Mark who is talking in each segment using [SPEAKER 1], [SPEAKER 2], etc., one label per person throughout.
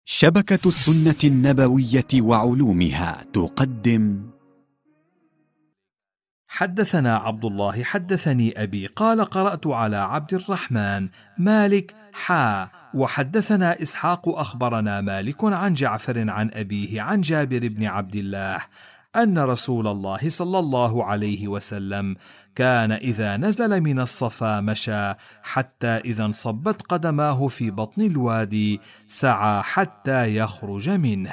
[SPEAKER 1] شبكة السنة النبوية وعلومها تقدم.
[SPEAKER 2] حدثنا عبد الله حدثني أبي قال قرأت على عبد الرحمن مالك وحدثنا إسحاق أخبرنا مالك عن جعفر عن أبيه عن جابر بن عبد الله أن رسول الله صلى الله عليه وسلم كان إذا نزل من الصفا مشى حتى إذا انصبت قدماه في بطن الوادي سعى حتى يخرج منه.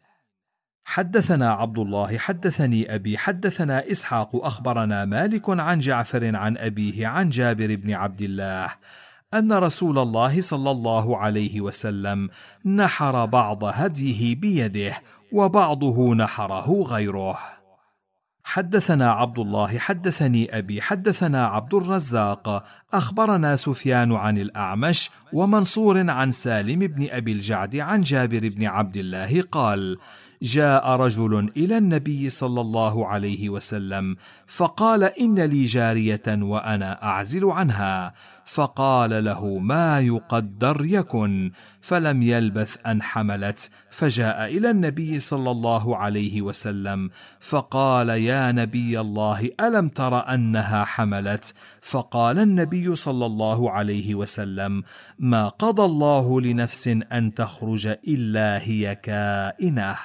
[SPEAKER 2] حدثنا عبد الله حدثني أبي حدثنا إسحاق أخبرنا مالك عن جعفر عن أبيه عن جابر بن عبد الله أن رسول الله صلى الله عليه وسلم نحر بعض هديه بيده وبعضه نحره غيره. حدثنا عبد الله حدثني أبي حدثنا عبد الرزاق أخبرنا سفيان عن الأعمش ومنصور عن سالم بن أبي الجعد عن جابر بن عبد الله قال: جاء رجل إلى النبي صلى الله عليه وسلم فقال: إن لي جارية وأنا أعزل عنها، فقال له: ما يقدر يكن، فلم يلبث أن حملت، فجاء إلى النبي صلى الله عليه وسلم فقال: يا نبي الله، ألم تر أنها حملت؟ فقال النبي صلى الله عليه وسلم: ما قضى الله لنفس أن تخرج إلا هي كائنة.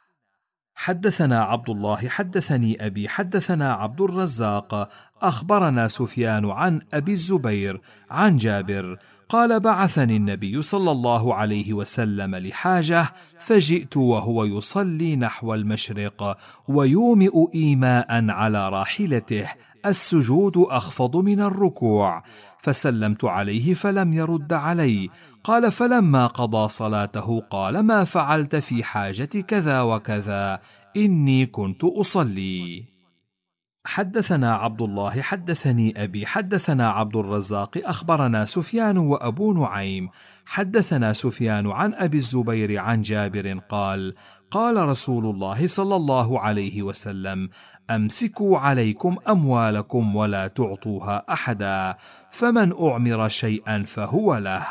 [SPEAKER 2] حدثنا عبد الله حدثني أبي حدثنا عبد الرزاق أخبرنا سفيان عن أبي الزبير عن جابر قال: بعثني النبي صلى الله عليه وسلم لحاجة، فجئت وهو يصلي نحو المشرق ويومئ إيماء على راحلته، السجود أخفض من الركوع، فسلمت عليه فلم يرد علي. قال: فلما قضى صلاته قال: ما فعلت في حاجة كذا وكذا؟ إني كنت أصلي. حدثنا عبد الله حدثني أبي حدثنا عبد الرزاق أخبرنا سفيان وأبو نعيم حدثنا سفيان عن أبي الزبير عن جابر قال: قال رسول الله صلى الله عليه وسلم: أمسكوا عليكم أموالكم ولا تعطوها أحدا، فمن أعمر شيئا فهو له.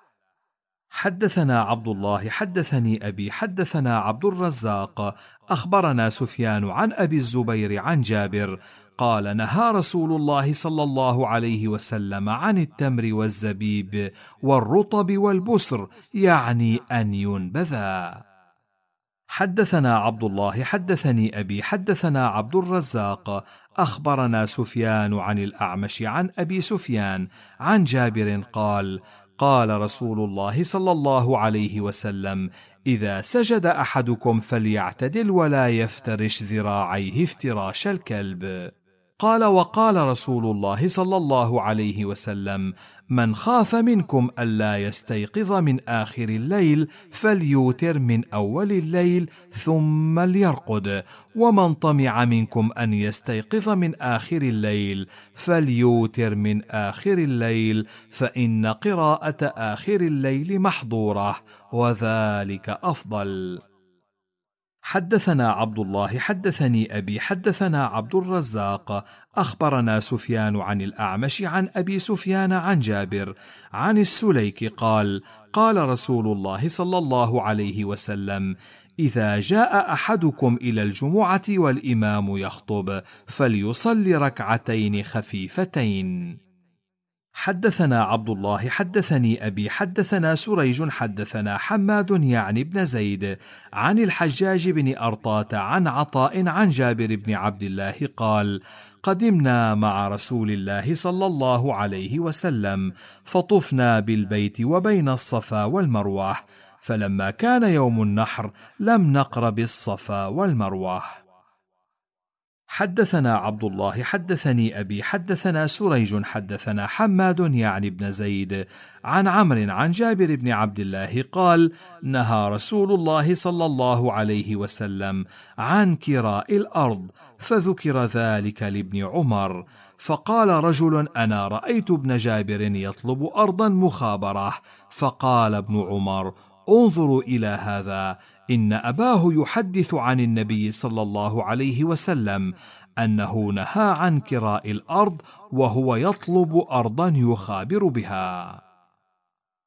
[SPEAKER 2] حدثنا عبد الله حدثني أبي حدثنا عبد الرزاق أخبرنا سفيان عن أبي الزبير عن جابر قال: نهى رسول الله صلى الله عليه وسلم عن التمر والزبيب والرطب والبسر، يعني أن ينبذا. حدثنا عبد الله حدثني أبي حدثنا عبد الرزاق أخبرنا سفيان عن الأعمش عن أبي سفيان عن جابر قال: قال رسول الله صلى الله عليه وسلم: إذا سجد أحدكم فليعتدل ولا يفترش ذراعيه افتراش الكلب. قال: وقال رسول الله صلى الله عليه وسلم: من خاف منكم ألا يستيقظ من آخر الليل فليوتر من أول الليل ثم ليرقد، ومن طمع منكم أن يستيقظ من آخر الليل فليوتر من آخر الليل، فإن قراءة آخر الليل محظورة، وذلك أفضل. حدثنا عبد الله حدثني أبي حدثنا عبد الرزاق أخبرنا سفيان عن الأعمش عن أبي سفيان عن جابر عن السليك قال: قال رسول الله صلى الله عليه وسلم: إذا جاء أحدكم إلى الجمعة والإمام يخطب فليصلي ركعتين خفيفتين. حدثنا عبد الله حدثني أبي حدثنا سريج حدثنا حماد يعني بن زيد عن الحجاج بن أرطاة عن عطاء عن جابر بن عبد الله قال: قدمنا مع رسول الله صلى الله عليه وسلم فطفنا بالبيت وبين الصفا والمروة، فلما كان يوم النحر لم نقرب الصفا والمروة. حدثنا عبد الله حدثني أبي حدثنا سريج حدثنا حماد يعني بن زيد عن عمرو عن جابر بن عبد الله قال: نهى رسول الله صلى الله عليه وسلم عن كراء الأرض، فذكر ذلك لابن عمر، فقال رجل: أنا رأيت ابن جابر يطلب أرضا مخابرة، فقال ابن عمر: انظروا إلى هذا، إن أباه يحدث عن النبي صلى الله عليه وسلم أنه نهى عن كراء الأرض وهو يطلب أرضا يخابر بها.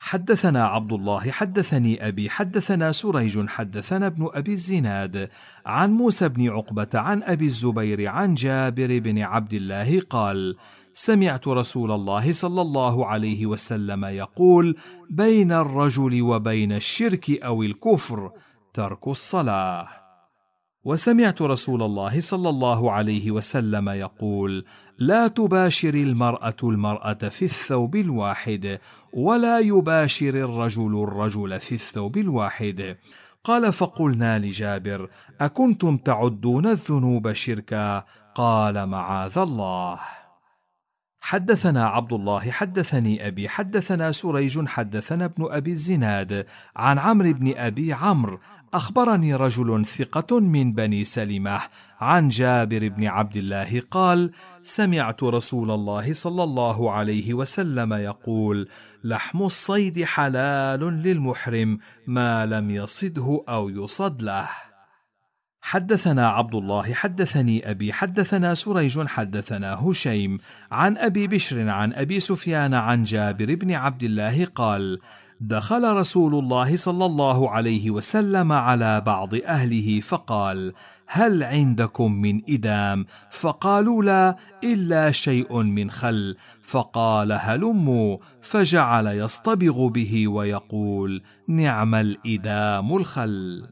[SPEAKER 2] حدثنا عبد الله حدثني أبي حدثنا سريج حدثنا ابن أبي الزناد عن موسى بن عقبة عن أبي الزبير عن جابر بن عبد الله قال: سمعت رسول الله صلى الله عليه وسلم يقول: بين الرجل وبين الشرك أو الكفر ترك الصلاة. وسمعت رسول الله صلى الله عليه وسلم يقول: لا تباشر المرأة المرأة في الثوب الواحد، ولا يباشر الرجل الرجل في الثوب الواحد. قال: فقلنا لجابر: أكنتم تعدون الذنوب شركا؟ قال: معاذ الله. حدثنا عبد الله حدثني أبي حدثنا سريج حدثنا ابن أبي الزناد عن عمرو بن أبي عمرو أخبرني رجل ثقة من بني سلمة عن جابر بن عبد الله قال: سمعت رسول الله صلى الله عليه وسلم يقول: لحم الصيد حلال للمحرم ما لم يصده أو يصد له. حدثنا عبد الله حدثني أبي حدثنا سريج حدثنا هشيم عن أبي بشر عن أبي سفيان عن جابر بن عبد الله قال: دخل رسول الله صلى الله عليه وسلم على بعض أهله فقال: هل عندكم من إدام؟ فقالوا: لا، إلا شيء من خل. فقال: هلموا. فجعل يصطبغ به ويقول: نعم الإدام الخل.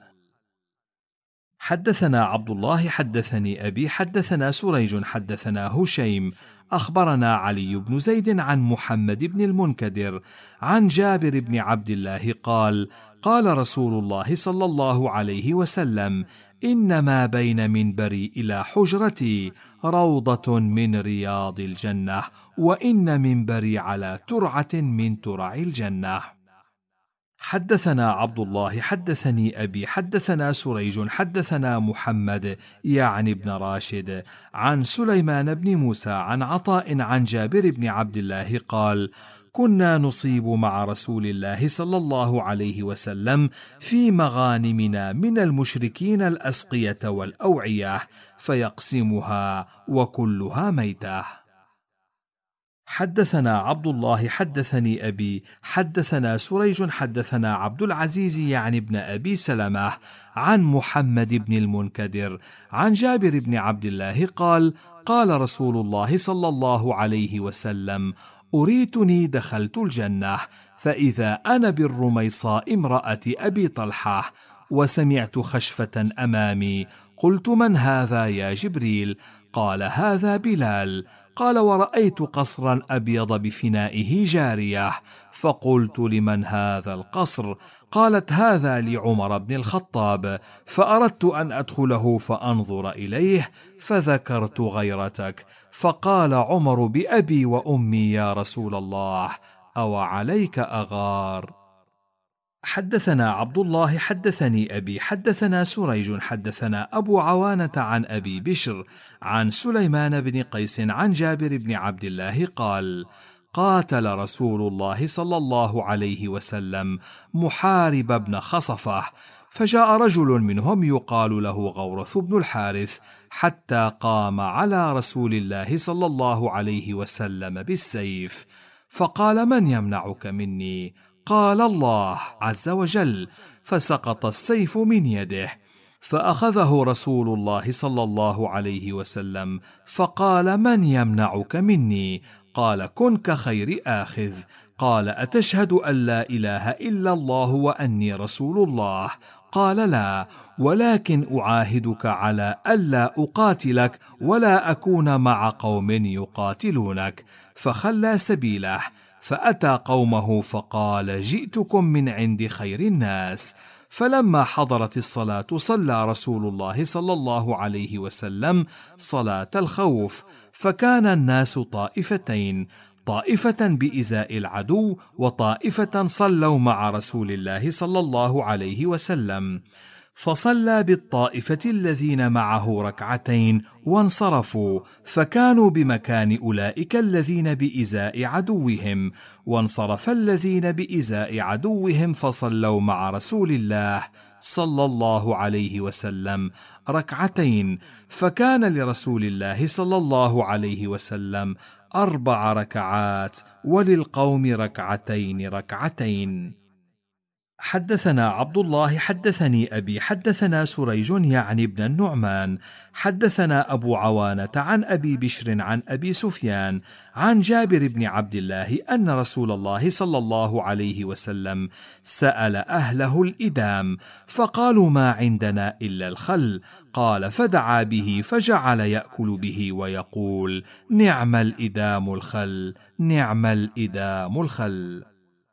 [SPEAKER 2] حدثنا عبد الله حدثني أبي حدثنا سريج حدثنا هشيم أخبرنا علي بن زيد عن محمد بن المنكدر عن جابر بن عبد الله قال: قال رسول الله صلى الله عليه وسلم: إنما بين منبري إلى حجرتي روضة من رياض الجنة، وإن منبري على ترعة من ترع الجنة. حدثنا عبد الله حدثني أبي حدثنا سريج حدثنا محمد يعني ابن راشد عن سليمان بن موسى عن عطاء عن جابر بن عبد الله قال: كنا نصيب مع رسول الله صلى الله عليه وسلم في مغانمنا من المشركين الأسقية والأوعية فيقسمها وكلها ميتة. حدثنا عبد الله حدثني أبي حدثنا سريج حدثنا عبد العزيز يعني ابن أبي سلمة عن محمد بن المنكدر عن جابر بن عبد الله قال: قال رسول الله صلى الله عليه وسلم: أريتني دخلت الجنة، فإذا أنا بالرميصاء امرأة أبي طلحة، وسمعت خشفة أمامي، قلت: من هذا يا جبريل؟ قال: هذا بلال. قال: ورأيت قصرا أبيض بفنائه جارية، فقلت: لمن هذا القصر؟ قالت: هذا لعمر بن الخطاب، فأردت أن أدخله فأنظر إليه، فذكرت غيرتك، فقال عمر: بأبي وأمي يا رسول الله، أو عليك أغار. حدثنا عبد الله حدثني أبي حدثنا سريج حدثنا أبو عوانة عن أبي بشر عن سليمان بن قيس عن جابر بن عبد الله قال: قاتل رسول الله صلى الله عليه وسلم محارب بن خصفة، فجاء رجل منهم يقال له غورث بن الحارث، حتى قام على رسول الله صلى الله عليه وسلم بالسيف، فقال: من يمنعك مني؟ قال: الله عز وجل. فسقط السيف من يده، فأخذه رسول الله صلى الله عليه وسلم فقال: من يمنعك مني؟ قال: كن كخير آخذ. قال: أتشهد أن لا إله إلا الله وأني رسول الله؟ قال: لا، ولكن أعاهدك على ألا أقاتلك ولا أكون مع قوم يقاتلونك. فخلى سبيله، فأتى قومه فقال: جئتكم من عند خير الناس. فلما حضرت الصلاة صلى رسول الله صلى الله عليه وسلم صلاة الخوف، فكان الناس طائفتين، طائفة بإزاء العدو، وطائفة صلوا مع رسول الله صلى الله عليه وسلم. فصلى بالطائفة الذين معه ركعتين وانصرفوا، فكانوا بمكان أولئك الذين بإزاء عدوهم، وانصرف الذين بإزاء عدوهم فصلوا مع رسول الله صلى الله عليه وسلم ركعتين، فكان لرسول الله صلى الله عليه وسلم 4 ركعات وللقوم 2 ركعتين. حدثنا عبد الله حدثني أبي حدثنا سريج يعني ابن النعمان حدثنا أبو عوانة عن أبي بشر عن أبي سفيان عن جابر بن عبد الله أن رسول الله صلى الله عليه وسلم سأل أهله الإدام فقالوا ما عندنا إلا الخل، قال فدعا به فجعل يأكل به ويقول نعم الإدام الخل، نعم الإدام الخل.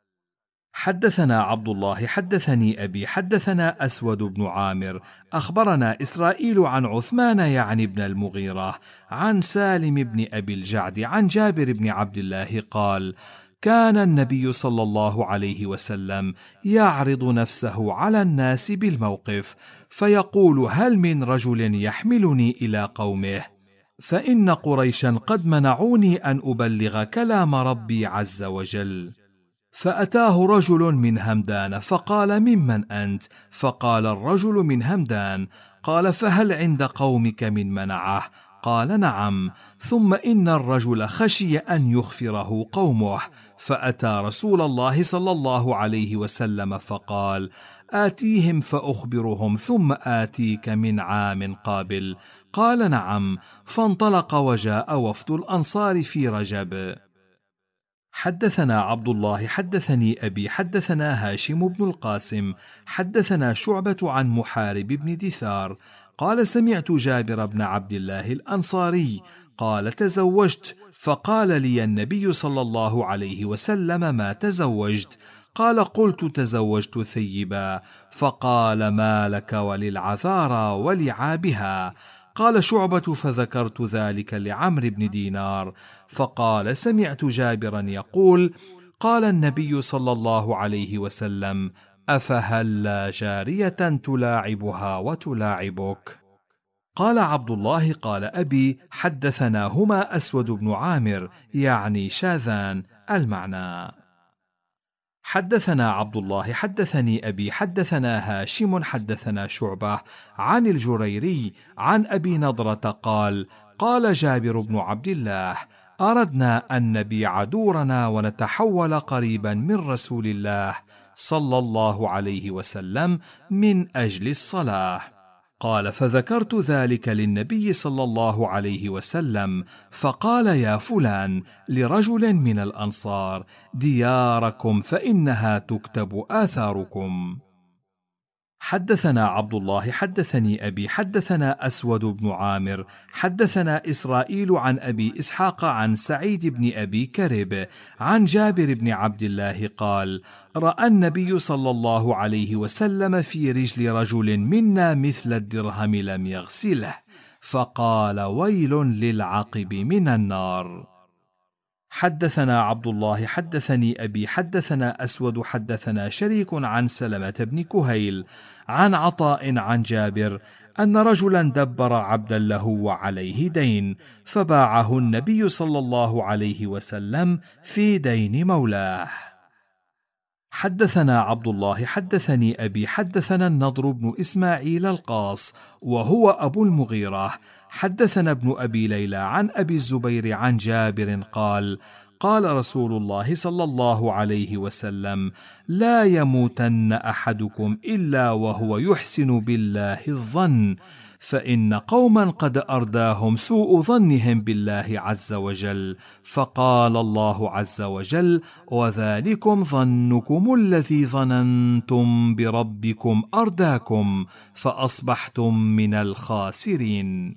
[SPEAKER 2] حدثنا عبد الله حدثني أبي حدثنا أسود بن عامر أخبرنا إسرائيل عن عثمان يعني بن المغيرة عن سالم بن أبي الجعد عن جابر بن عبد الله قال كان النبي صلى الله عليه وسلم يعرض نفسه على الناس بالموقف فيقول هل من رجل يحملني إلى قومه، فإن قريشا قد منعوني أن أبلغ كلام ربي عز وجل. فأتاه رجل من همدان فقال ممن أنت؟ فقال الرجل من همدان. قال فهل عند قومك من منعه؟ قال نعم. ثم إن الرجل خشي أن يخفره قومه فأتى رسول الله صلى الله عليه وسلم فقال آتيهم فأخبرهم ثم آتيك من عام قابل. قال نعم. فانطلق وجاء وفد الأنصار في رجب. حدثنا عبد الله حدثني أبي حدثنا هاشم بن القاسم حدثنا شعبة عن محارب بن دثار قال سمعت جابر بن عبد الله الأنصاري قال تزوجت، فقال لي النبي صلى الله عليه وسلم ما تزوجت؟ قال قلت تزوجت ثيبا، فقال ما لك وللعذارى ولعابها؟ قال شعبة فذكرت ذلك لعمرو بن دينار فقال سمعت جابرا يقول قال النبي صلى الله عليه وسلم أفهل جارية تلاعبها وتلاعبك؟ قال عبد الله قال أبي حدثناهما أسود بن عامر يعني شاذان المعنى. حدثنا عبد الله حدثني أبي حدثنا هاشم حدثنا شعبة عن الجريري عن أبي نضرة قال قال جابر بن عبد الله أردنا أن نبيع دورنا ونتحول قريبا من رسول الله صلى الله عليه وسلم من أجل الصلاة. قال فذكرت ذلك للنبي صلى الله عليه وسلم فقال يا فلان لرجل من الأنصار دياركم فإنها تكتب آثاركم. حدثنا عبد الله حدثني أبي حدثنا أسود بن عامر حدثنا إسرائيل عن أبي إسحاق عن سعيد بن أبي كرب عن جابر بن عبد الله قال رأى النبي صلى الله عليه وسلم في رجل رجل منا مثل الدرهم لم يغسله فقال ويل للعقب من النار. حدثنا عبد الله حدثني أبي حدثنا أسود حدثنا شريك عن سلمة بن كهيل عن عطاء عن جابر أن رجلا دبر عبدا له وعليه دين فباعه النبي صلى الله عليه وسلم في دين مولاه. حدثنا عبد الله حدثني أبي حدثنا النضر بن إسماعيل القاص وهو أبو المغيرة حدثنا ابن أبي ليلى عن أبي الزبير عن جابر قال قال رسول الله صلى الله عليه وسلم لا يموتن أحدكم إلا وهو يحسن بالله الظن، فإن قوما قد أرداهم سوء ظنهم بالله عز وجل، فقال الله عز وجل وذلكم ظنكم الذي ظننتم بربكم أرداكم فأصبحتم من الخاسرين.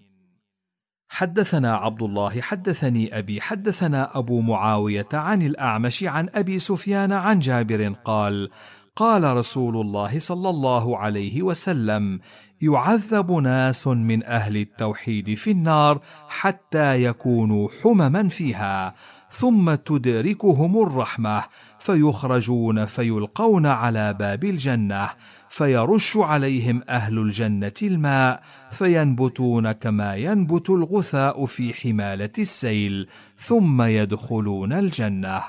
[SPEAKER 2] حدثنا عبد الله حدثني أبي حدثنا أبو معاوية عن الأعمش عن أبي سفيان عن جابر قال قال رسول الله صلى الله عليه وسلم يعذب ناس من أهل التوحيد في النار حتى يكونوا حمما فيها ثم تدركهم الرحمة فيخرجون فيلقون على باب الجنة فيرش عليهم أهل الجنة الماء فينبتون كما ينبت الغثاء في حمالة السيل ثم يدخلون الجنة.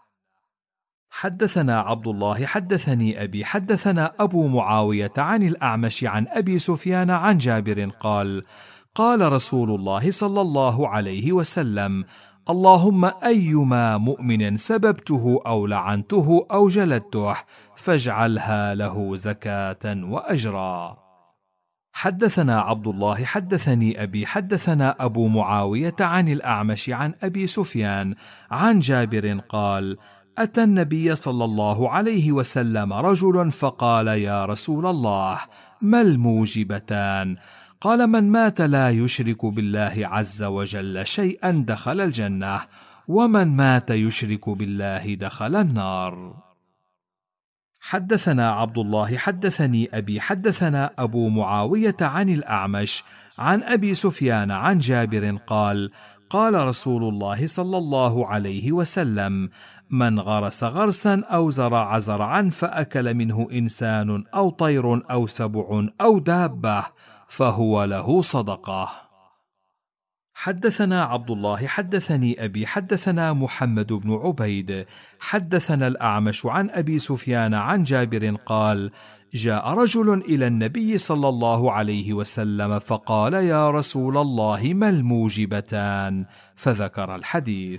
[SPEAKER 2] حدثنا عبد الله حدثني أبي حدثنا أبو معاوية عن الأعمش عن أبي سفيان عن جابر قال قال رسول الله صلى الله عليه وسلم اللهم أيما مؤمن سببته أو لعنته أو جلدته فاجعلها له زكاة وأجرا. حدثنا عبد الله حدثني أبي حدثنا أبو معاوية عن الأعمش عن أبي سفيان عن جابر قال: أتى النبي صلى الله عليه وسلم رجل فقال: يا رسول الله، ما الموجبتان؟ قال: من مات لا يشرك بالله عز وجل شيئا دخل الجنة، ومن مات يشرك بالله دخل النار. حدثنا عبد الله حدثني أبي حدثنا أبو معاوية عن الأعمش عن أبي سفيان عن جابر قال: قال رسول الله صلى الله عليه وسلم: من غرس غرسا أو زرع زرعا فأكل منه إنسان أو طير أو سبع أو دابة فهو له صدقة. حدثنا عبد الله حدثني أبي حدثنا محمد بن عبيد حدثنا الأعمش عن أبي سفيان عن جابر قال: جاء رجل إلى النبي صلى الله عليه وسلم فقال: يا رسول الله، ما الموجبتان؟ فذكر الحديث.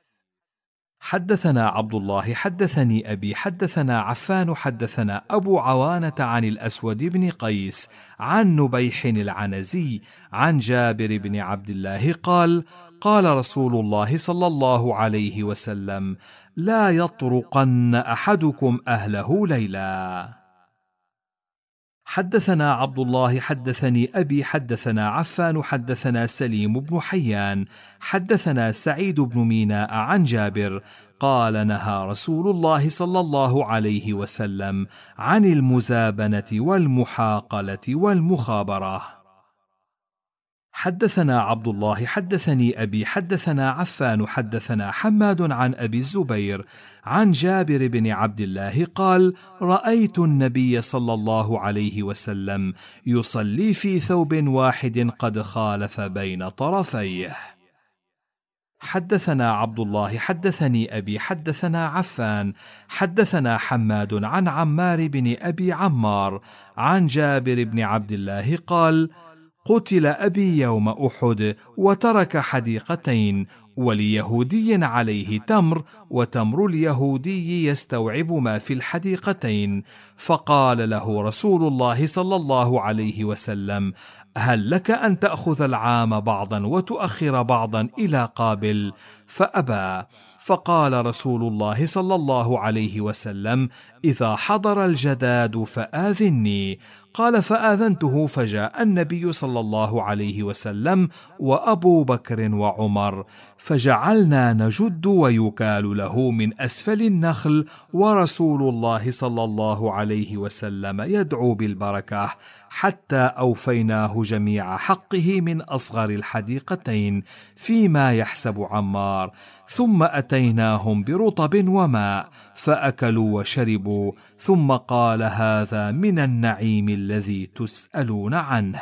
[SPEAKER 2] حدثنا عبد الله حدثني أبي حدثنا عفان حدثنا أبو عوانة عن الأسود بن قيس عن نبيح العنزي عن جابر بن عبد الله قال: قال رسول الله صلى الله عليه وسلم: لا يطرقن أحدكم أهله ليلا. حدثنا عبد الله حدثني أبي حدثنا عفان حدثنا سليم بن حيان حدثنا سعيد بن ميناء عن جابر قال: نهى رسول الله صلى الله عليه وسلم عن المزابنة والمحاقلة والمخابرة. حدثنا عبد الله حدثني أبي حدثنا عفان حدثنا حماد عن أبي الزبير عن جابر بن عبد الله قال: رأيت النبي صلى الله عليه وسلم يصلي في ثوب واحد قد خالف بين طرفيه. حدثنا عبد الله حدثني أبي حدثنا عفان حدثنا حماد عن عمار بن أبي عمار عن جابر بن عبد الله قال: قتل أبي يوم أحد وترك حديقتين، وليهودي عليه تمر، وتمر اليهودي يستوعب ما في الحديقتين، فقال له رسول الله صلى الله عليه وسلم: هل لك أن تأخذ العام بعضا وتؤخر بعضا إلى قابل؟ فأبى. فقال رسول الله صلى الله عليه وسلم: إذا حضر الجداد فآذني. قال: فآذنته، فجاء النبي صلى الله عليه وسلم وأبو بكر وعمر، فجعلنا نجد ويكال له من أسفل النخل، ورسول الله صلى الله عليه وسلم يدعو بالبركة، حتى أوفيناه جميع حقه من أصغر الحديقتين فيما يحسب عمار، ثم أتيناهم برطب وماء فأكلوا وشربوا، ثم قال: هذا من النعيم الذي تسألون عنه.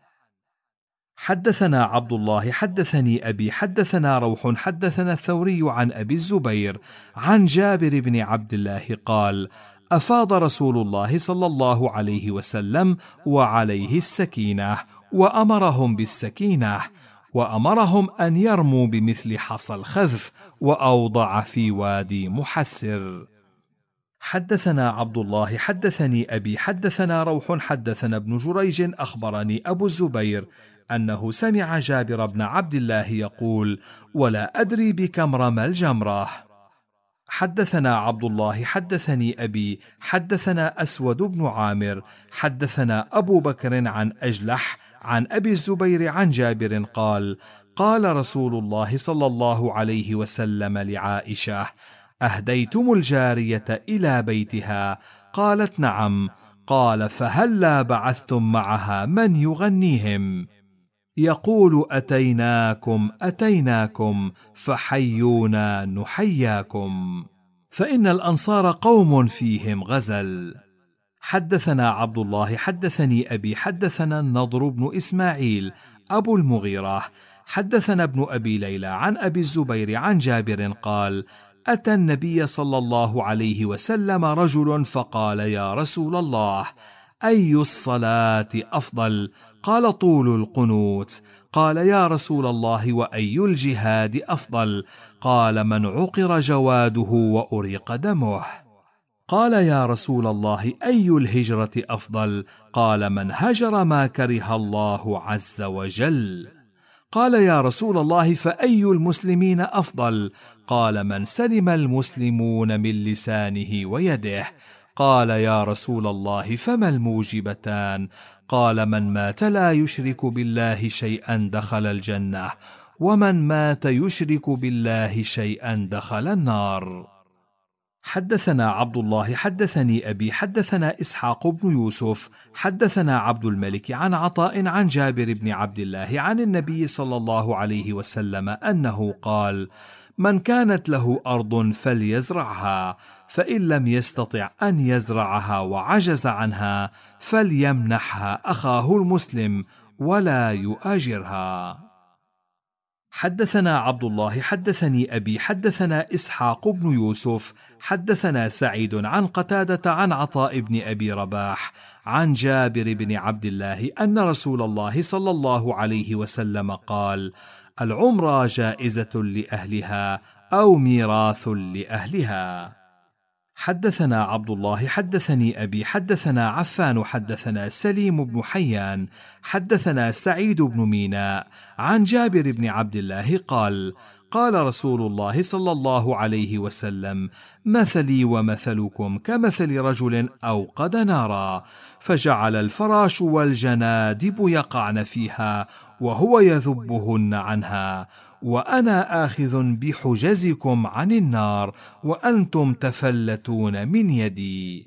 [SPEAKER 2] حدثنا عبد الله حدثني أبي حدثنا روح حدثنا الثوري عن أبي الزبير عن جابر بن عبد الله قال: أفاض رسول الله صلى الله عليه وسلم وعليه السكينة، وأمرهم بالسكينة، وأمرهم أن يرموا بمثل حصى الخذف، وأوضع في وادي محسر. حدثنا عبد الله حدثني أبي حدثنا روح حدثنا ابن جريج أخبرني أبو الزبير أنه سمع جابر بن عبد الله يقول: ولا أدري بكم رمى الجمرة. حدثنا عبد الله حدثني أبي حدثنا أسود بن عامر حدثنا أبو بكر عن أجلح عن أبي الزبير عن جابر قال: قال رسول الله صلى الله عليه وسلم لعائشة: أهديتم الجارية إلى بيتها؟ قالت: نعم. قال: فهلا بعثتم معها من يغنيهم؟ يقول: أتيناكم أتيناكم فحيونا نحياكم، فإن الأنصار قوم فيهم غزل. حدثنا عبد الله حدثني أبي حدثنا النضر بن إسماعيل أبو المغيرة حدثنا ابن أبي ليلى عن أبي الزبير عن جابر قال: أتى النبي صلى الله عليه وسلم رجل فقال: يا رسول الله، أي الصلاة أفضل؟ قال: طول القنوت. قال: يا رسول الله، وأي الجهاد أفضل؟ قال: من عقر جواده وأريق دمه. قال: يا رسول الله، أي الهجرة أفضل؟ قال: من هجر ما كره الله عز وجل. قال: يا رسول الله، فأي المسلمين أفضل؟ قال: من سلم المسلمون من لسانه ويده. قال: يا رسول الله، فما الموجبتان؟ قال: من مات لا يشرك بالله شيئا دخل الجنة، ومن مات يشرك بالله شيئا دخل النار. حدثنا عبد الله حدثني أبي حدثنا إسحاق بن يوسف حدثنا عبد الملك عن عطاء عن جابر بن عبد الله عن النبي صلى الله عليه وسلم أنه قال: من كانت له أرض فليزرعها، فإن لم يستطع أن يزرعها وعجز عنها فليمنحها أخاه المسلم ولا يؤاجرها. حدثنا عبد الله حدثني أبي حدثنا إسحاق بن يوسف حدثنا سعيد عن قتادة عن عطاء بن أبي رباح عن جابر بن عبد الله أن رسول الله صلى الله عليه وسلم قال: العمرة جائزة لأهلها أو ميراث لأهلها. حدثنا عبد الله حدثني أبي حدثنا عفان حدثنا سليم بن حيان حدثنا سعيد بن ميناء عن جابر بن عبد الله قال: قال رسول الله صلى الله عليه وسلم: مثلي ومثلكم كمثل رجل أوقد نارا، فجعل الفراش والجنادب يقعن فيها وهو يذبهن عنها، وأنا آخذ بحجزكم عن النار وأنتم تفلتون من يدي.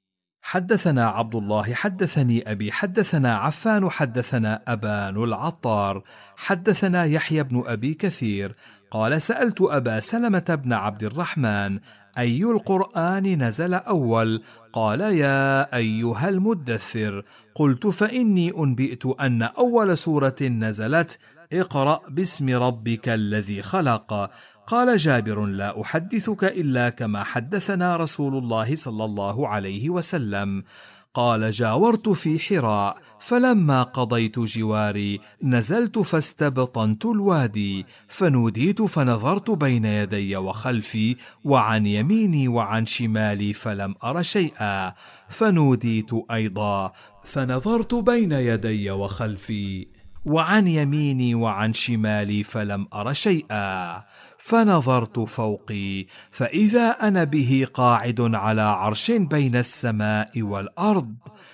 [SPEAKER 2] حدثنا عبد الله حدثني أبي حدثنا عفان حدثنا أبان العطار حدثنا يحيى بن أبي كثير قال: سألت أبا سلمة بن عبد الرحمن: أي القرآن نزل أول؟ قال: يا أيها المدثر. قلت: فإني أنبئت أن أول سورة نزلت اقرأ باسم ربك الذي خلق. قال جابر: لا أحدثك إلا كما حدثنا رسول الله صلى الله عليه وسلم. قال: جاورت في حراء، فلما قضيت جواري نزلت فاستبطنت الوادي، فنوديت فنظرت بين يدي وخلفي وعن يميني وعن شمالي فلم أر شيئا، فنوديت أيضا فنظرت بين يدي وخلفي وعن يميني وعن شمالي فلم أر شيئا، فنظرت فوقي فإذا أنا به قاعد على عرش بين السماء والأرض،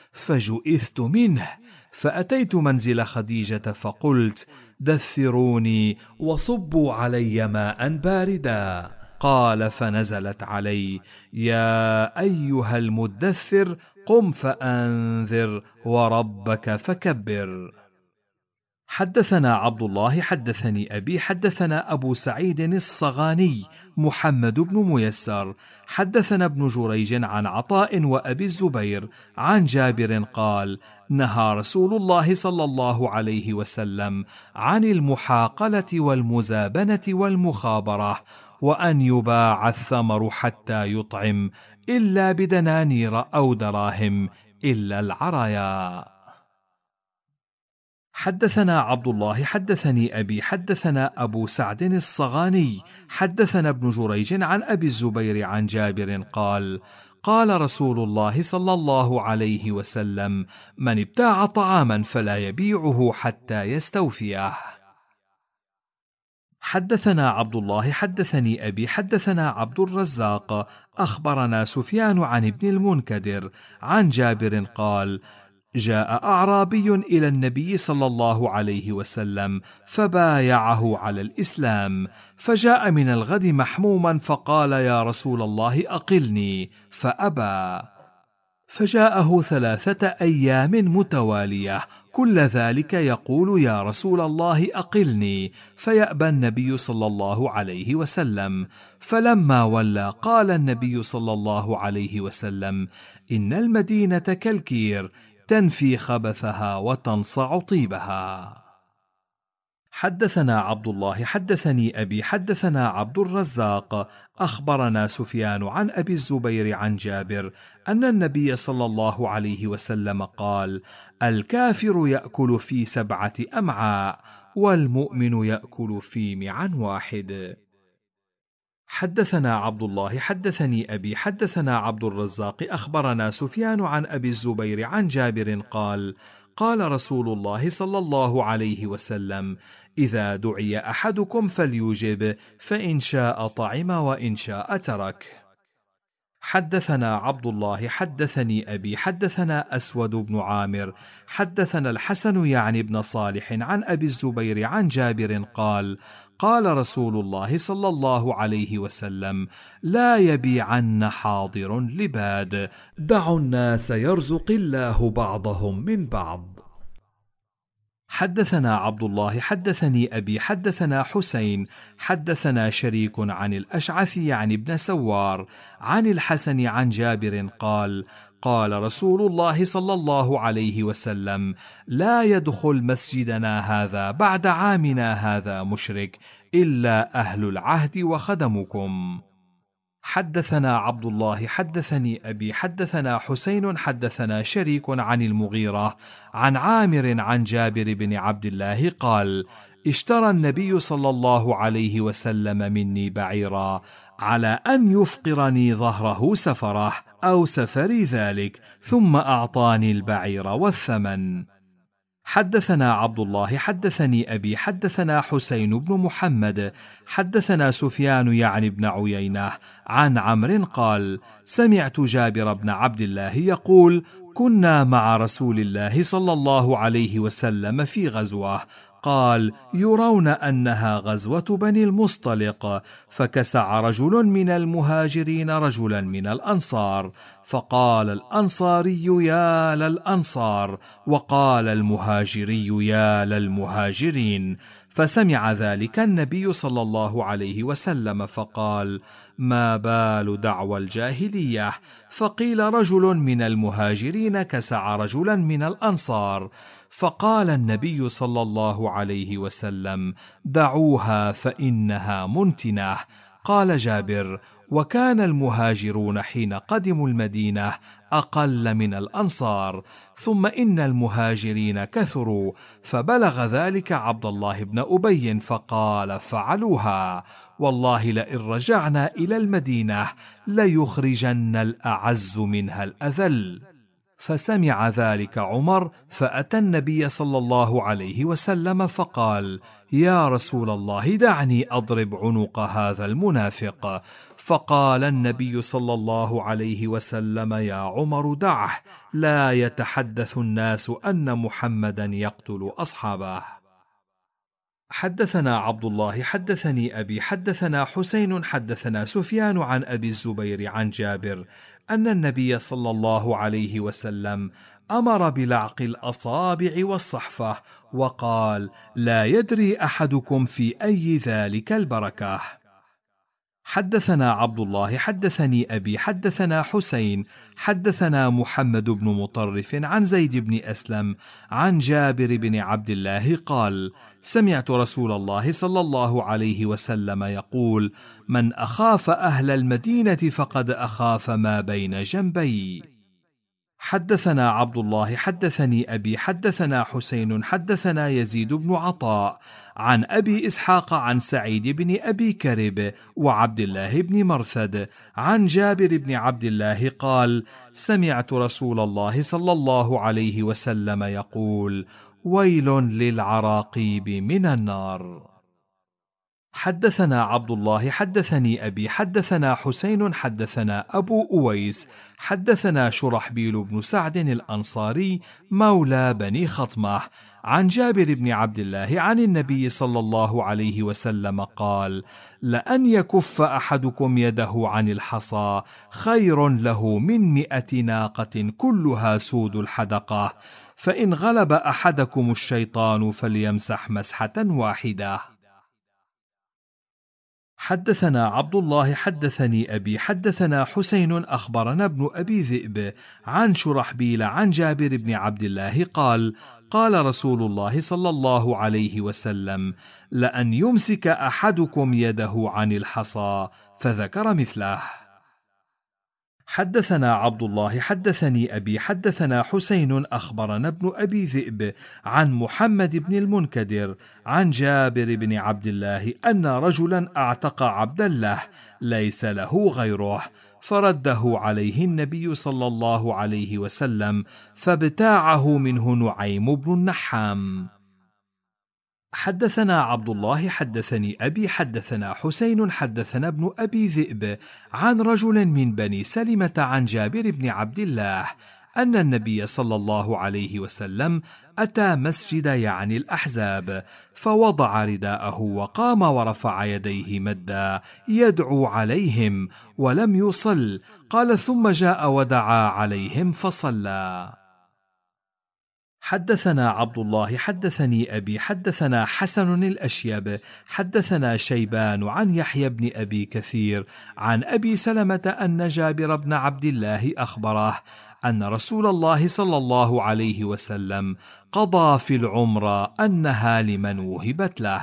[SPEAKER 2] فجئثت منه، فأتيت منزل خديجة فقلت: دثروني وصبوا علي ماء باردا. قال: فنزلت علي: يا أيها المدثر قم فأنذر وربك فكبر. حدثنا عبد الله حدثني أبي حدثنا أبو سعيد الصغاني محمد بن ميسر حدثنا ابن جريج عن عطاء وأبي الزبير عن جابر قال: نهى رسول الله صلى الله عليه وسلم عن المحاقلة والمزابنة والمخابرة، وأن يباع الثمر حتى يطعم، إلا بدنانير أو دراهم، إلا العرايا. حدثنا عبد الله حدثني أبي حدثنا أبو سعد الصغاني حدثنا ابن جريج عن أبي الزبير عن جابر قال: قال رسول الله صلى الله عليه وسلم: من ابتاع طعاما فلا يبيعه حتى يستوفيه. حدثنا عبد الله حدثني أبي حدثنا عبد الرزاق أخبرنا سفيان عن ابن المنكدر عن جابر قال: جاء أعرابي إلى النبي صلى الله عليه وسلم فبايعه على الإسلام، فجاء من الغد محموما فقال: يا رسول الله أقلني، فأبى، فجاءه 3 أيام متوالية كل ذلك يقول: يا رسول الله أقلني، فيأبى النبي صلى الله عليه وسلم. فلما ولى قال النبي صلى الله عليه وسلم: إن المدينة كالكير، تنفي خبثها وتنصع طيبها. حدثنا عبد الله حدثني أبي حدثنا عبد الرزاق أخبرنا سفيان عن أبي الزبير عن جابر أن النبي صلى الله عليه وسلم قال: الكافر يأكل في 7 أمعاء، والمؤمن يأكل في معن واحد. حدثنا عبد الله حدثني أبي حدثنا عبد الرزاق أخبرنا سفيان عن أبي الزبير عن جابر قال: قال رسول الله صلى الله عليه وسلم: إذا دعي أحدكم فليجب، فإن شاء طعم وإن شاء ترك. حدثنا عبد الله حدثني أبي حدثنا أسود بن عامر حدثنا الحسن يعني بن صالح عن أبي الزبير عن جابر قال: قال رسول الله صلى الله عليه وسلم: لا يبيعن حاضر لباد، دعوا الناس يرزق الله بعضهم من بعض. حدثنا عبد الله حدثني أبي حدثنا حسين حدثنا شريك عن الأشعث يعني بن سوار عن الحسن عن جابر قال: قال رسول الله صلى الله عليه وسلم: لا يدخل مسجدنا هذا بعد عامنا هذا مشرك إلا أهل العهد وخدمكم. حدثنا عبد الله حدثني أبي حدثنا حسين حدثنا شريك عن المغيرة عن عامر عن جابر بن عبد الله قال: اشترى النبي صلى الله عليه وسلم مني بعيرا على أن يفقرني ظهره سفره أو سفري ذلك، ثم أعطاني البعير والثمن. حدثنا عبد الله حدثني أبي حدثنا حسين بن محمد حدثنا سفيان يعني بن عيينة عن عمرو قال: سمعت جابر بن عبد الله يقول: كنا مع رسول الله صلى الله عليه وسلم في غزوة، قال: يرون أنها غزوة بني المصطلق، فكسع رجل من المهاجرين رجلا من الأنصار، فقال الأنصاري: يا للأنصار، وقال المهاجري: يا للمهاجرين. فسمع ذلك النبي صلى الله عليه وسلم فقال: ما بال دعوى الجاهلية؟ فقيل: رجل من المهاجرين كسع رجلا من الأنصار. فقال النبي صلى الله عليه وسلم: دعوها فإنها منتنة. قال جابر: وكان المهاجرون حين قدموا المدينة أقل من الأنصار، ثم إن المهاجرين كثروا، فبلغ ذلك عبد الله بن أبي فقال: فعلوها، والله لئن رجعنا إلى المدينة ليخرجن الأعز منها الأذل. فسمع ذلك عمر فأتى النبي صلى الله عليه وسلم فقال: يا رسول الله، دعني أضرب عنق هذا المنافق. فقال النبي صلى الله عليه وسلم: يا عمر دعه، لا يتحدث الناس أن محمدا يقتل أصحابه. حدثنا عبد الله حدثني أبي حدثنا حسين حدثنا سفيان عن أبي الزبير عن جابر أن النبي صلى الله عليه وسلم أمر بلعق الأصابع والصحفة، وقال: لا يدري أحدكم في أي ذلك البركة. حدثنا عبد الله حدثني أبي حدثنا حسين حدثنا محمد بن مطرف عن زيد بن أسلم عن جابر بن عبد الله قال: سمعت رسول الله صلى الله عليه وسلم يقول: من أخاف أهل المدينة فقد أخاف ما بين جنبي. حدثنا عبد الله حدثني أبي حدثنا حسين حدثنا يزيد بن عطاء عن أبي إسحاق عن سعيد بن أبي كرب وعبد الله بن مرثد عن جابر بن عبد الله قال: سمعت رسول الله صلى الله عليه وسلم يقول: ويل للعراقيب من النار. حدثنا عبد الله حدثني أبي حدثنا حسين حدثنا أبو أويس حدثنا شرحبيل بن سعد الأنصاري مولى بني خطمة عن جابر بن عبد الله عن النبي صلى الله عليه وسلم قال: لأن يكف أحدكم يده عن الحصى خير له من 100 ناقة كلها سود الحدقة، فإن غلب أحدكم الشيطان فليمسح مسحة واحدة. حدثنا عبد الله حدثني أبي حدثنا حسين أخبرنا ابن أبي ذئب عن شرحبيل عن جابر بن عبد الله قال: قال رسول الله صلى الله عليه وسلم: لأن يمسك أحدكم يده عن الحصى، فذكر مثله. حدثنا عبد الله حدثني أبي حدثنا حسين أخبرنا ابن أبي ذئب عن محمد بن المنكدر عن جابر بن عبد الله أن رجلا أعتق عبدا له ليس له غيره، فرده عليه النبي صلى الله عليه وسلم فابتاعه منه نعيم بن النحام. حدثنا عبد الله حدثني أبي حدثنا حسين حدثنا ابن أبي ذئب عن رجل من بني سلمة عن جابر بن عبد الله أن النبي صلى الله عليه وسلم أتى مسجد يعني الأحزاب فوضع رداءه وقام ورفع يديه مدا يدعو عليهم ولم يصل، قال ثم جاء ودعا عليهم فصلى. حدثنا عبد الله حدثني أبي حدثنا حسن الأشيب حدثنا شيبان عن يحيى بن أبي كثير عن أبي سلمة أن جابر بن عبد الله أخبره أن رسول الله صلى الله عليه وسلم قضى في العمرة أنها لمن وهبت له.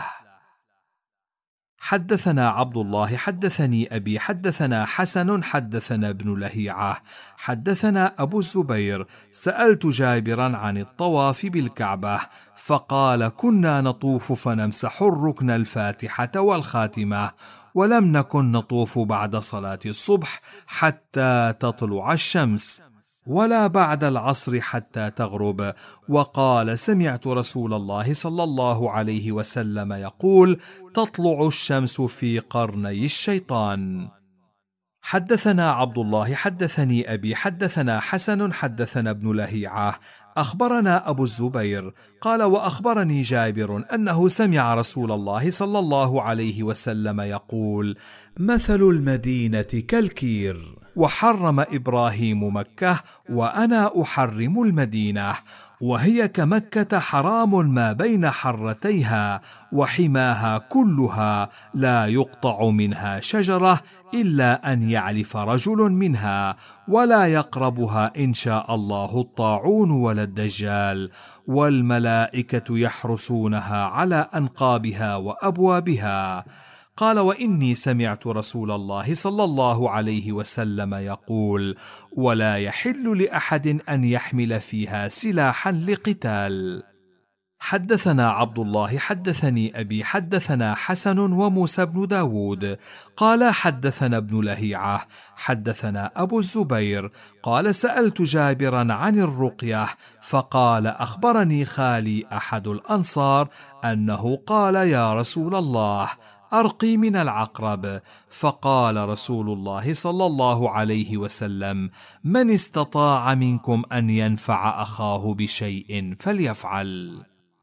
[SPEAKER 2] حدثنا عبد الله حدثني أبي حدثنا حسن حدثنا ابن لهيعة حدثنا أبو الزبير سألت جابرا عن الطواف بالكعبة فقال كنا نطوف فنمسح الركن الفاتحة والخاتمة ولم نكن نطوف بعد صلاة الصبح حتى تطلع الشمس ولا بعد العصر حتى تغرب، وقال سمعت رسول الله صلى الله عليه وسلم يقول تطلع الشمس في قرني الشيطان. حدثنا عبد الله حدثني أبي حدثنا حسن حدثنا ابن لهيعة أخبرنا أبو الزبير قال وأخبرني جابر أنه سمع رسول الله صلى الله عليه وسلم يقول مثل المدينة كالكير وحرم إبراهيم مكة وأنا أحرم المدينة وهي كمكة حرام ما بين حرتيها وحماها كلها لا يقطع منها شجرة إلا أن يعلف رجل منها ولا يقربها إن شاء الله الطاعون ولا الدجال والملائكة يحرسونها على أنقابها وأبوابها. قال وإني سمعت رسول الله صلى الله عليه وسلم يقول ولا يحل لأحد أن يحمل فيها سلاحا لقتال. حدثنا عبد الله حدثني أبي حدثنا حسن وموسى بن داود قال حدثنا ابن لهيعة حدثنا أبو الزبير قال سألت جابرا عن الرقية فقال أخبرني خالي أحد الأنصار أنه قال يا رسول الله أرقي من العقرب، فقال رسول الله صلى الله عليه وسلم من استطاع منكم أن ينفع أخاه بشيء فليفعل.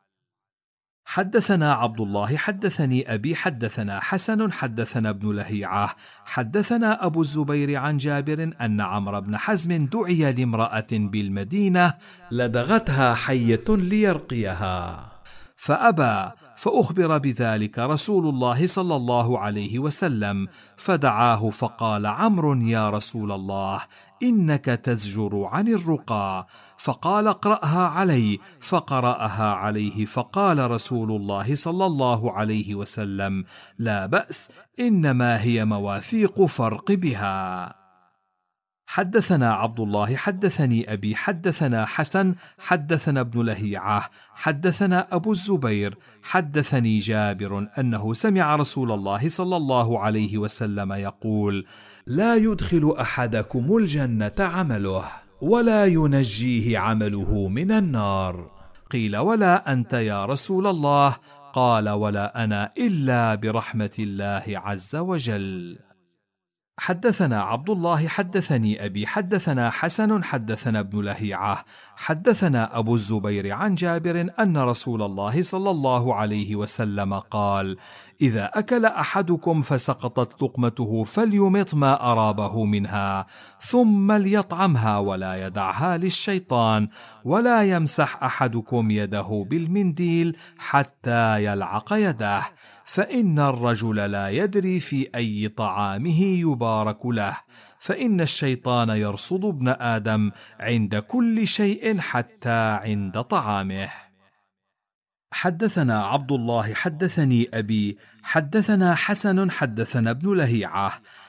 [SPEAKER 2] حدثنا عبد الله حدثني أبي حدثنا حسن حدثنا ابن لهيعة حدثنا أبو الزبير عن جابر أن عمرو بن حزم دعي لامرأة بالمدينة لدغتها حية ليرقيها فأبى، فأخبر بذلك رسول الله صلى الله عليه وسلم فدعاه فقال عمرو يا رسول الله إنك تزجر عن الرقى، فقال اقرأها علي، فقرأها عليه فقال رسول الله صلى الله عليه وسلم لا بأس إنما هي مواثيق فرق بها. حدثنا عبد الله حدثني أبي حدثنا حسن حدثنا ابن لهيعة حدثنا أبو الزبير حدثني جابر أنه سمع رسول الله صلى الله عليه وسلم يقول لا يدخل أحدكم الجنة عمله ولا ينجيه عمله من النار. قيل ولا أنت يا رسول الله؟ قال ولا أنا إلا برحمة الله عز وجل. حدثنا عبد الله حدثني أبي حدثنا حسن حدثنا ابن لهيعة حدثنا أبو الزبير عن جابر أن رسول الله صلى الله عليه وسلم قال إذا أكل أحدكم فسقطت لقمته فليمط ما أرابه منها ثم ليطعمها ولا يدعها للشيطان، ولا يمسح أحدكم يده بالمنديل حتى يلعق يده، فإن الرجل لا يدري في أي طعامه يبارك له، فإن الشيطان يرصد ابن آدم عند كل شيء حتى عند طعامه. حدثنا عبد الله حدثني أبي حدثنا حسن حدثنا ابن لهيعة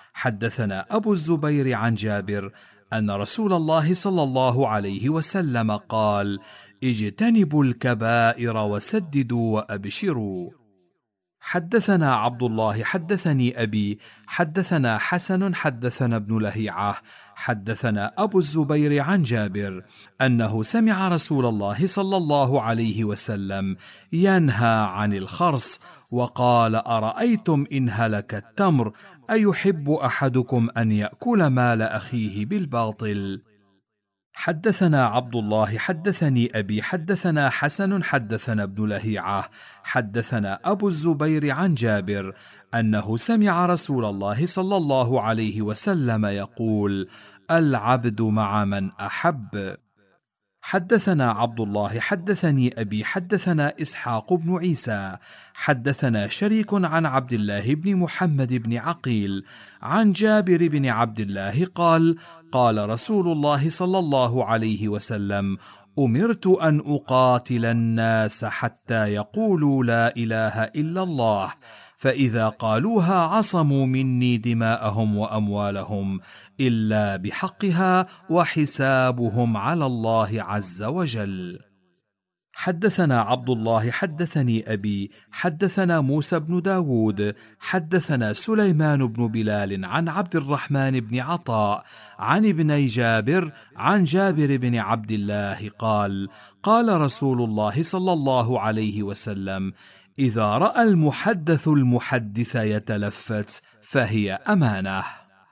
[SPEAKER 2] حدثنا أبو الزبير عن جابر أن رسول الله صلى الله عليه وسلم قال: اجتنبوا الكبائر وسددوا وأبشروا. حدثنا عبد الله حدثني أبي حدثنا حسن حدثنا ابن لهيعة حدثنا أبو الزبير عن جابر أنه سمع رسول الله صلى الله عليه وسلم ينهى عن الخرص، وقال: أرأيتم إن هلك التمر أيحب أحدكم أن يأكل مال أخيه بالباطل؟ حدثنا عبد الله حدثني أبي حدثنا حسن حدثنا ابن لهيعة حدثنا أبو الزبير عن جابر أنه سمع رسول الله صلى الله عليه وسلم يقول: العبد مع من أحب. حدثنا عبد الله حدثني أبي حدثنا إسحاق بن عيسى حدثنا شريك عن عبد الله بن محمد بن عقيل عن جابر بن عبد الله قال: قال رسول الله صلى الله عليه وسلم: أمرت أن أقاتل الناس حتى يقولوا لا إله إلا الله، فإذا قالوها عصموا مني دماءهم وأموالهم إلا بحقها وحسابهم على الله عز وجل. حدثنا عبد الله حدثني أبي حدثنا موسى بن داود حدثنا سليمان بن بلال عن عبد الرحمن بن عطاء عن ابني جابر عن جابر بن عبد الله قال: قال رسول الله صلى الله عليه وسلم: إذا رأى المحدث المحدث يتلفت فهي أمانة.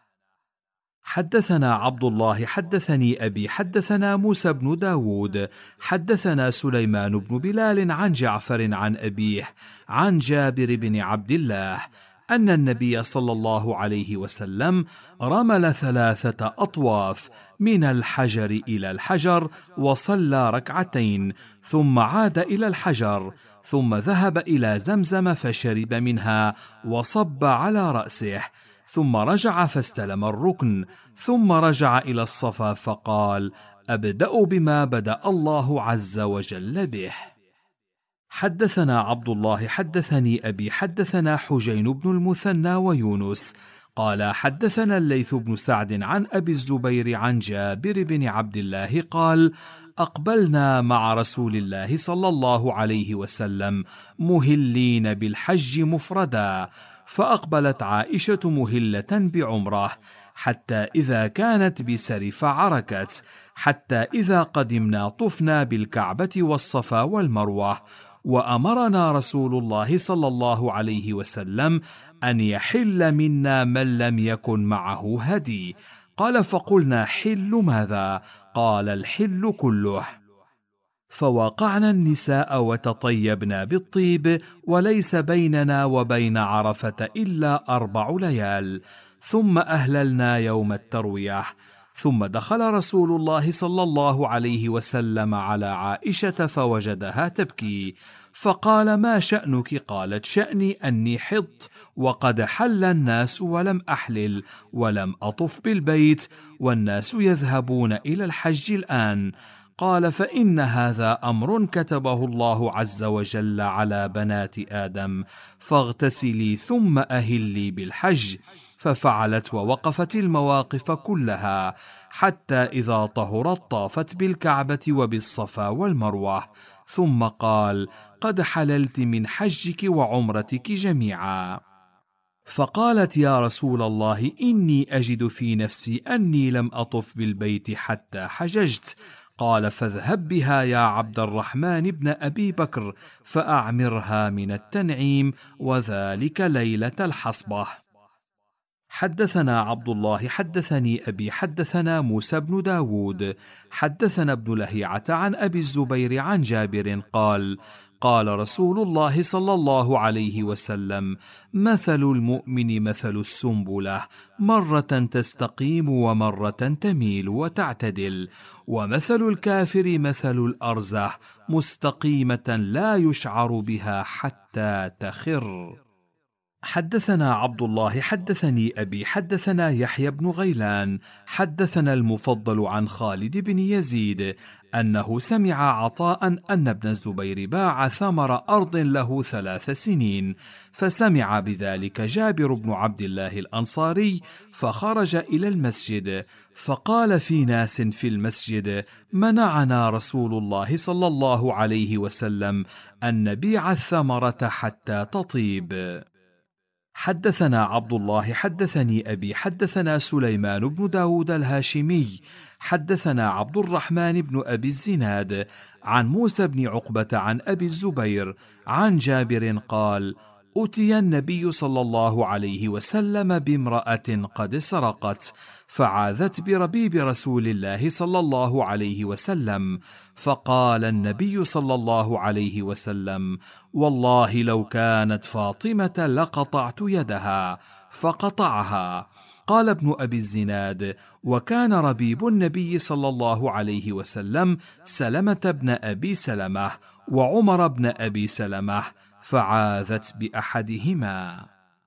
[SPEAKER 2] حدثنا عبد الله حدثني أبي حدثنا موسى بن داود حدثنا سليمان بن بلال عن جعفر عن أبيه عن جابر بن عبد الله أن النبي صلى الله عليه وسلم رمل 3 أطواف من الحجر إلى الحجر وصلى 2 ثم عاد إلى الحجر ثم ذهب إلى زمزم فشرب منها وصب على رأسه ثم رجع فاستلم الركن ثم رجع إلى الصفا فقال: أبدأ بما بدأ الله عز وجل به. حدثنا عبد الله حدثني أبي حدثنا حجين بن المثنى ويونس قال: حدثنا الليث بن سعد عن أبي الزبير عن جابر بن عبد الله قال: أقبلنا مع رسول الله صلى الله عليه وسلم مهلين بالحج مفردا، فأقبلت عائشة مهلة بعمره، حتى إذا كانت بسرف عركت، حتى إذا قدمنا طفنا بالكعبة والصفا والمروة، وأمرنا رسول الله صلى الله عليه وسلم أن يحل منا من لم يكن معه هدي. قال: فقلنا: حل ماذا؟ قال: الحل كله. فوقعنا النساء وتطيبنا بالطيب، وليس بيننا وبين عرفة إلا 4 ليال، ثم أهللنا يوم التروية. ثم دخل رسول الله صلى الله عليه وسلم على عائشة فوجدها تبكي، فقال: ما شأنك؟ قالت: شأني أني حضت وقد حل الناس ولم أحلل ولم أطف بالبيت، والناس يذهبون إلى الحج الآن. قال: فإن هذا أمر كتبه الله عز وجل على بنات آدم، فاغتسلي ثم أهلي بالحج. ففعلت ووقفت المواقف كلها، حتى إذا طهرت طافت بالكعبة وبالصفا والمروة، ثم قال: قد حللت من حجك وعمرتك جميعا. فقالت: يا رسول الله، إني أجد في نفسي أني لم أطف بالبيت حتى حججت. قال: فاذهب بها يا عبد الرحمن بن أبي بكر فأعمرها من التنعيم، وذلك ليلة الحصبة. حدثنا عبد الله حدثني أبي حدثنا موسى بن داود حدثنا ابن لهيعة عن أبي الزبير عن جابر قال: قال رسول الله صلى الله عليه وسلم: مثل المؤمن مثل السنبلة، مرة تستقيم ومرة تميل وتعتدل، ومثل الكافر مثل الأرزة، مستقيمة لا يشعر بها حتى تخر. حدثنا عبد الله حدثني أبي حدثنا يحيى بن غيلان حدثنا المفضل عن خالد بن يزيد أنه سمع عطاء أن ابن الزبير باع ثمر أرض له 3 سنين، فسمع بذلك جابر بن عبد الله الأنصاري فخرج إلى المسجد فقال في ناس في المسجد: منعنا رسول الله صلى الله عليه وسلم أن نبيع الثمرة حتى تطيب. حدثنا عبد الله حدثني أبي حدثنا سليمان بن داود الهاشمي حدثنا عبد الرحمن بن أبي الزناد عن موسى بن عقبة عن أبي الزبير عن جابر قال: أتي النبي صلى الله عليه وسلم بامرأة قد سرقت، فعاذت بربيب رسول الله صلى الله عليه وسلم، فقال النبي صلى الله عليه وسلم: والله لو كانت فاطمة لقطعت يدها، فقطعها. قال ابن أبي الزناد: وكان ربيب النبي صلى الله عليه وسلم سلمة بن أبي سلمة وعمر بن أبي سلمة، فعاذت بأحدهما.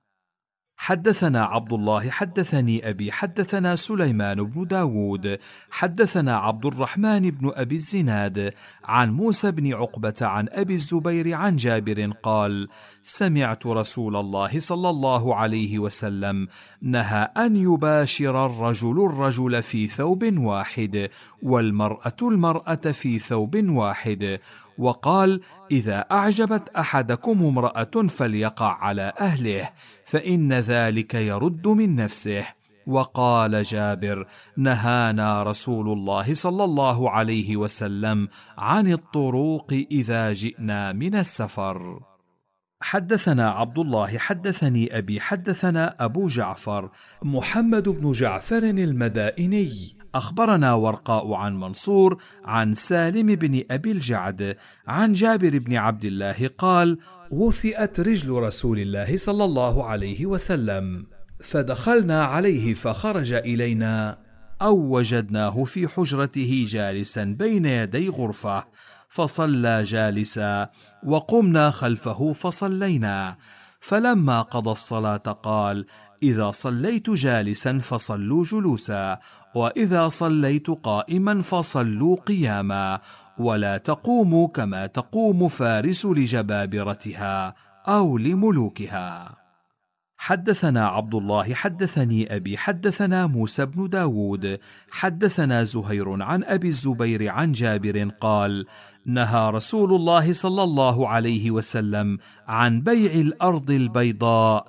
[SPEAKER 2] حدثنا عبد الله حدثني أبي حدثنا سليمان بن داود حدثنا عبد الرحمن بن أبي الزناد عن موسى بن عقبة عن أبي الزبير عن جابر قال: سمعت رسول الله صلى الله عليه وسلم نهى أن يباشر الرجل في ثوب واحد والمرأة المرأة في ثوب واحد، وقال: إذا أعجبت أحدكم امرأة فليقع على أهله، فإن ذلك يرد من نفسه. وقال جابر: نهانا رسول الله صلى الله عليه وسلم عن الطروق إذا جئنا من السفر. حدثنا عبد الله حدثني أبي حدثنا أبو جعفر محمد بن جعفر المدائني أخبرنا ورقاء عن منصور عن سالم بن أبي الجعد عن جابر بن عبد الله قال: وثئت رجل رسول الله صلى الله عليه وسلم، فدخلنا عليه فخرج إلينا، أو وجدناه في حجرته جالسا بين يدي غرفة، فصلى جالسا وقمنا خلفه فصلينا، فلما قضى الصلاة قال: إذا صليت جالسا فصلوا جلوسا، وإذا صليت قائما فصلوا قياما، ولا تقوموا كما تقوم فارس لجبابرتها أو لملوكها. حدثنا عبد الله حدثني أبي حدثنا موسى بن داود حدثنا زهير عن أبي الزبير عن جابر قال: نهى رسول الله صلى الله عليه وسلم عن بيع الأرض البيضاء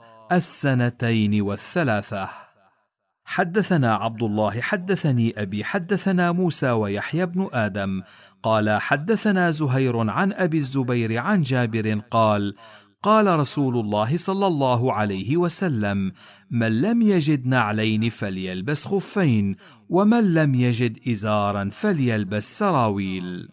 [SPEAKER 2] 2 و3. حدثنا عبد الله حدثني أبي حدثنا موسى ويحيى بن آدم قال حدثنا زهير عن أبي الزبير عن جابر قال: قال رسول الله صلى الله عليه وسلم: من لم يجد نعلين فليلبس خفين، ومن لم يجد إزارا فليلبس سراويل.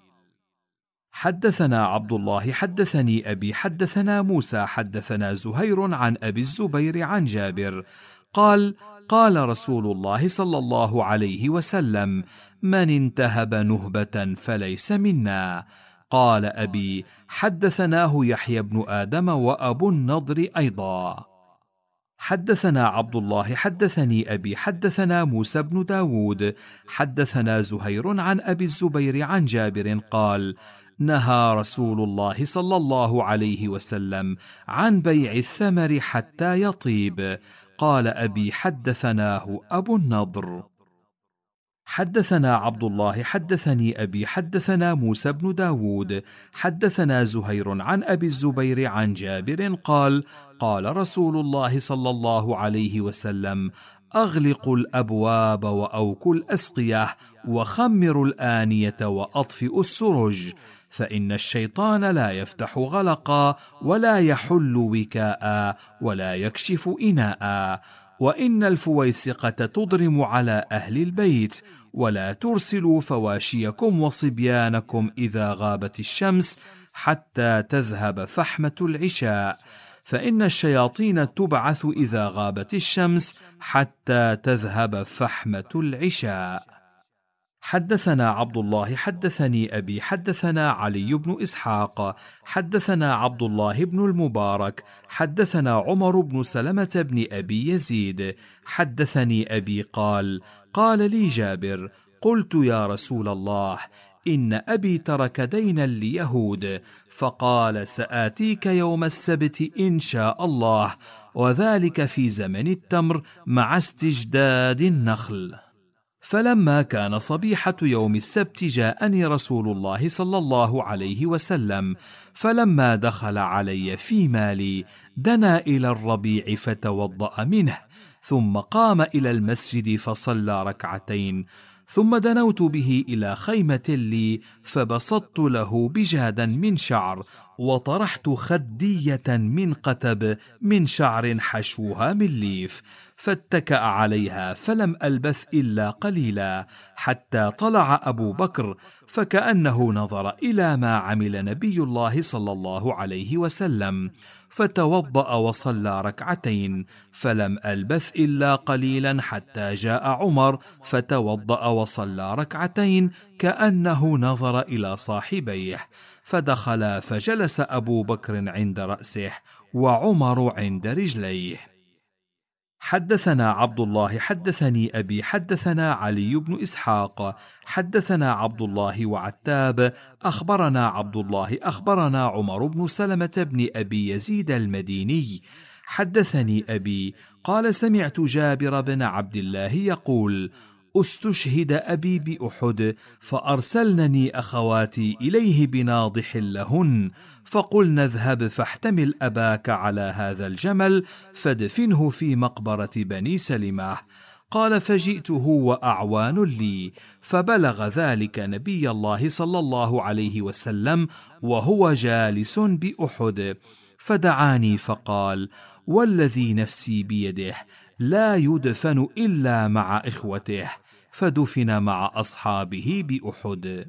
[SPEAKER 2] حدثنا عبد الله حدثني أبي حدثنا موسى حدثنا زهير عن أبي الزبير عن جابر قال: قال رسول الله صلى الله عليه وسلم: من انتهب نهبة فليس منا. قال أبي: حدثناه يحيى بن آدم وأبو النضر أيضا. حدثنا عبد الله حدثني أبي حدثنا موسى بن داود حدثنا زهير عن أبي الزبير عن جابر قال: نهى رسول الله صلى الله عليه وسلم عن بيع الثمر حتى يطيب. قال أبي: حدثناه أبو النضر. حدثنا عبد الله حدثني أبي حدثنا موسى بن داود حدثنا زهير عن أبي الزبير عن جابر قال: قال رسول الله صلى الله عليه وسلم: أغلقوا الأبواب وأوكوا الأسقية وخمروا الآنية وأطفئوا السرج، فإن الشيطان لا يفتح غلقا ولا يحل وكاء ولا يكشف إناء، وإن الفويسقة تضرم على أهل البيت، ولا ترسلوا فواشيكم وصبيانكم إذا غابت الشمس حتى تذهب فحمة العشاء، فإن الشياطين تبعث إذا غابت الشمس حتى تذهب فحمة العشاء. حدثنا عبد الله حدثني أبي حدثنا علي بن إسحاق حدثنا عبد الله بن المبارك حدثنا عمر بن سلمة بن أبي يزيد حدثني أبي قال: قال لي جابر: قلت يا رسول الله، إن أبي ترك دينا ليهود، فقال: سآتيك يوم السبت إن شاء الله، وذلك في زمن التمر مع استجداد النخل. فلما كان صبيحة يوم السبت جاءني رسول الله صلى الله عليه وسلم، فلما دخل علي في مالي دنا إلى الربيع فتوضأ منه، ثم قام إلى المسجد فصلى ركعتين، ثم دنوت به إلى خيمة لي فبسطت له بجادا من شعر، وطرحت خدية من قتب من شعر حشوها من ليف، فاتكأ عليها، فلم ألبث إلا قليلا حتى طلع أبو بكر، فكأنه نظر إلى ما عمل نبي الله صلى الله عليه وسلم، فتوضأ وصلى ركعتين، فلم ألبث إلا قليلا حتى جاء عمر فتوضأ وصلى ركعتين، كأنه نظر إلى صاحبيه، فدخل فجلس أبو بكر عند رأسه وعمر عند رجليه. حدثنا عبد الله حدثني أبي حدثنا علي بن إسحاق حدثنا عبد الله وعتاب أخبرنا عبد الله أخبرنا عمر بن سلمة بن أبي يزيد المديني حدثني أبي قال: سمعت جابر بن عبد الله يقول: استشهد أبي بأحد، فأرسلنني أخواتي إليه بناضح لهن، فقلنا: اذهب فاحتمل أباك على هذا الجمل فادفنه في مقبرة بني سلمة. قال: فجئته وأعوان لي، فبلغ ذلك نبي الله صلى الله عليه وسلم وهو جالس بأحد، فدعاني فقال: والذي نفسي بيده لا يدفن إلا مع إخوته، فدفن مع أصحابه بأحد.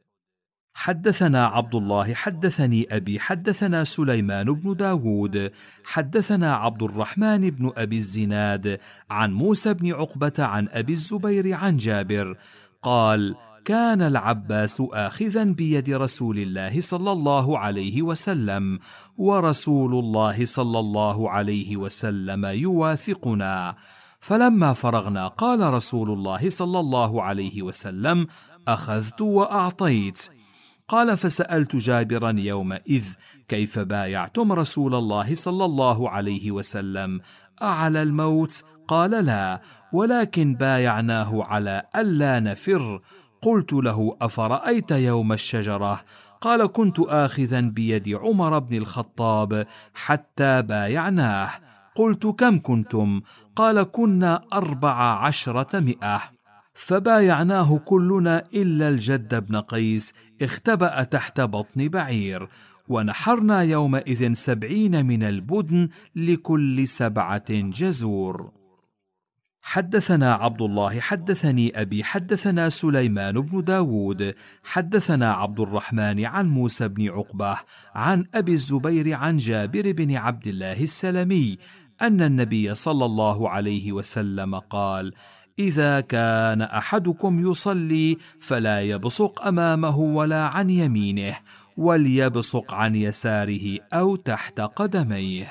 [SPEAKER 2] حدثنا عبد الله حدثني أبي حدثنا سليمان بن داود حدثنا عبد الرحمن بن أبي الزناد عن موسى بن عقبة عن أبي الزبير عن جابر قال: كان العباس آخذا بيد رسول الله صلى الله عليه وسلم، ورسول الله صلى الله عليه وسلم يواثقنا، فلما فرغنا قال رسول الله صلى الله عليه وسلم: أخذت وأعطيت. قال: فسألت جابرا يومئذ: كيف بايعتم رسول الله صلى الله عليه وسلم؟ أعلى الموت؟ قال: لا، ولكن بايعناه على ألا نفر. قلت له: أفرأيت يوم الشجرة؟ قال: كنت آخذا بيد عمر بن الخطاب حتى بايعناه. قلت: كم كنتم؟ قال: كنا 1400. فبايعناه كلنا إلا الجد بن قيس، اختبأ تحت بطن بعير، ونحرنا يومئذ 70 من البدن لكل 7 جزور. حدثنا عبد الله حدثني أبي حدثنا سليمان بن داود حدثنا عبد الرحمن عن موسى بن عقبة عن أبي الزبير عن جابر بن عبد الله السلمي أن النبي صلى الله عليه وسلم قال: إذا كان أحدكم يصلي فلا يبصق أمامه ولا عن يمينه، وليبصق عن يساره أو تحت قدميه.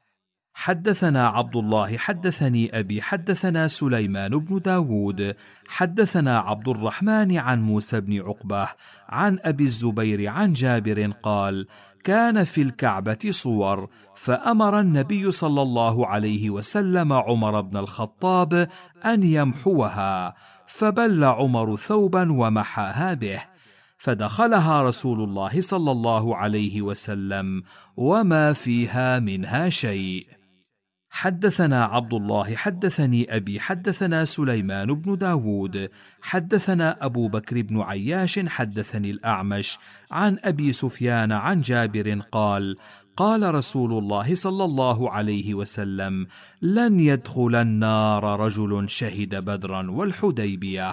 [SPEAKER 2] حدثنا عبد الله حدثني أبي حدثنا سليمان بن داود حدثنا عبد الرحمن عن موسى بن عقبة عن أبي الزبير عن جابر قال: كان في الكعبة صور، فأمر النبي صلى الله عليه وسلم عمر بن الخطاب أن يمحوها، فبل عمر ثوبا ومحاها به، فدخلها رسول الله صلى الله عليه وسلم وما فيها منها شيء. حدثنا عبد الله حدثني أبي حدثنا سليمان بن داود حدثنا أبو بكر بن عياش حدثني الأعمش عن أبي سفيان عن جابر قال: قال رسول الله صلى الله عليه وسلم: لن يدخل النار رجل شهد بدرا والحديبية.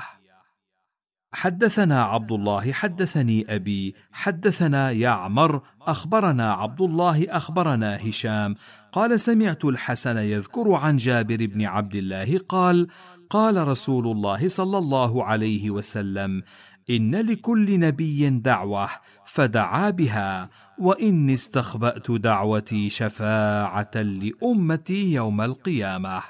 [SPEAKER 2] حدثنا عبد الله حدثني أبي حدثنا يعمر أخبرنا عبد الله أخبرنا هشام قال: سمعت الحسن يذكر عن جابر بن عبد الله قال: قال رسول الله صلى الله عليه وسلم: إن لكل نبي دعوة فدعا بها، وإني استخبأت دعوتي شفاعة لأمتي يوم القيامة.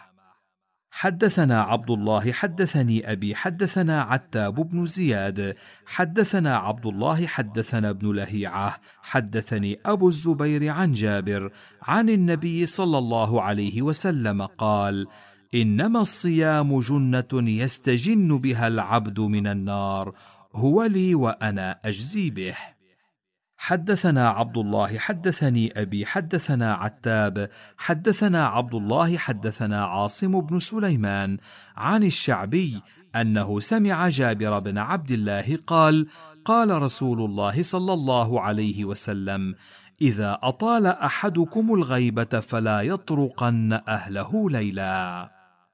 [SPEAKER 2] حدثنا عبد الله حدثني أبي حدثنا عتاب بن زياد حدثنا عبد الله حدثنا ابن لهيعة حدثني أبو الزبير عن جابر عن النبي صلى الله عليه وسلم قال: إنما الصيام جنة يستجن بها العبد من النار، هو لي وأنا أجزي به. حدثنا عبد الله حدثني أبي حدثنا عتاب حدثنا عبد الله حدثنا عاصم بن سليمان عن الشعبي أنه سمع جابر بن عبد الله قال: قال رسول الله صلى الله عليه وسلم: إذا أطال أحدكم الغيبة فلا يطرقن أهله ليلا.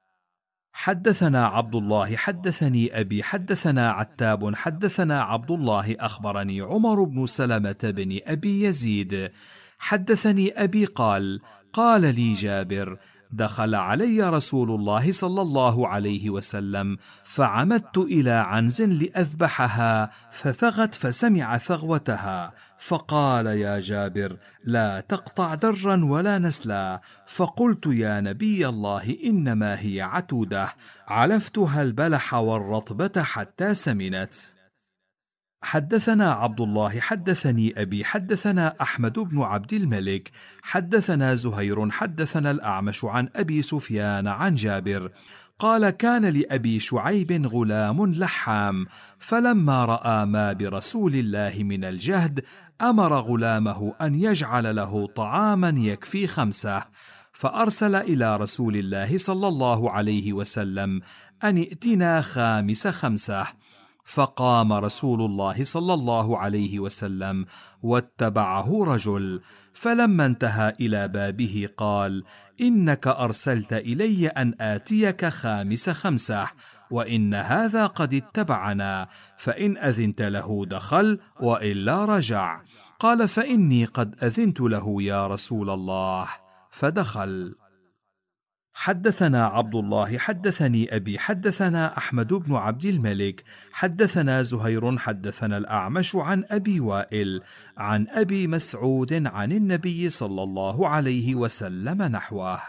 [SPEAKER 2] حدثنا عبد الله حدثني أبي حدثنا عتاب حدثنا عبد الله أخبرني عمر بن سلمة بن أبي يزيد حدثني أبي قال: قال لي جابر: دخل علي رسول الله صلى الله عليه وسلم فعمدت إلى عنز لأذبحها فثغت فسمع ثغوتها، فقال: يا جابر لا تقطع درا ولا نسلا. فقلت: يا نبي الله إنما هي عتودة، علفتها البلح والرطبة حتى سمنت. حدثنا عبد الله حدثني أبي حدثنا أحمد بن عبد الملك حدثنا زهير حدثنا الأعمش عن أبي سفيان عن جابر قال: كان لأبي شعيب غلام لحام، فلما رأى ما برسول الله من الجهد أمر غلامه أن يجعل له طعاما يكفي 5، فأرسل إلى رسول الله صلى الله عليه وسلم أن ائتنا 5، فقام رسول الله صلى الله عليه وسلم واتبعه رجل، فلما انتهى إلى بابه قال: إنك أرسلت إلي أن آتيك 5، وإن هذا قد اتبعنا، فإن أذنت له دخل وإلا رجع. قال: فإني قد أذنت له يا رسول الله، فدخل. حدثنا عبد الله حدثني أبي حدثنا أحمد بن عبد الملك حدثنا زهير حدثنا الأعمش عن أبي وائل عن أبي مسعود عن النبي صلى الله عليه وسلم نحوه.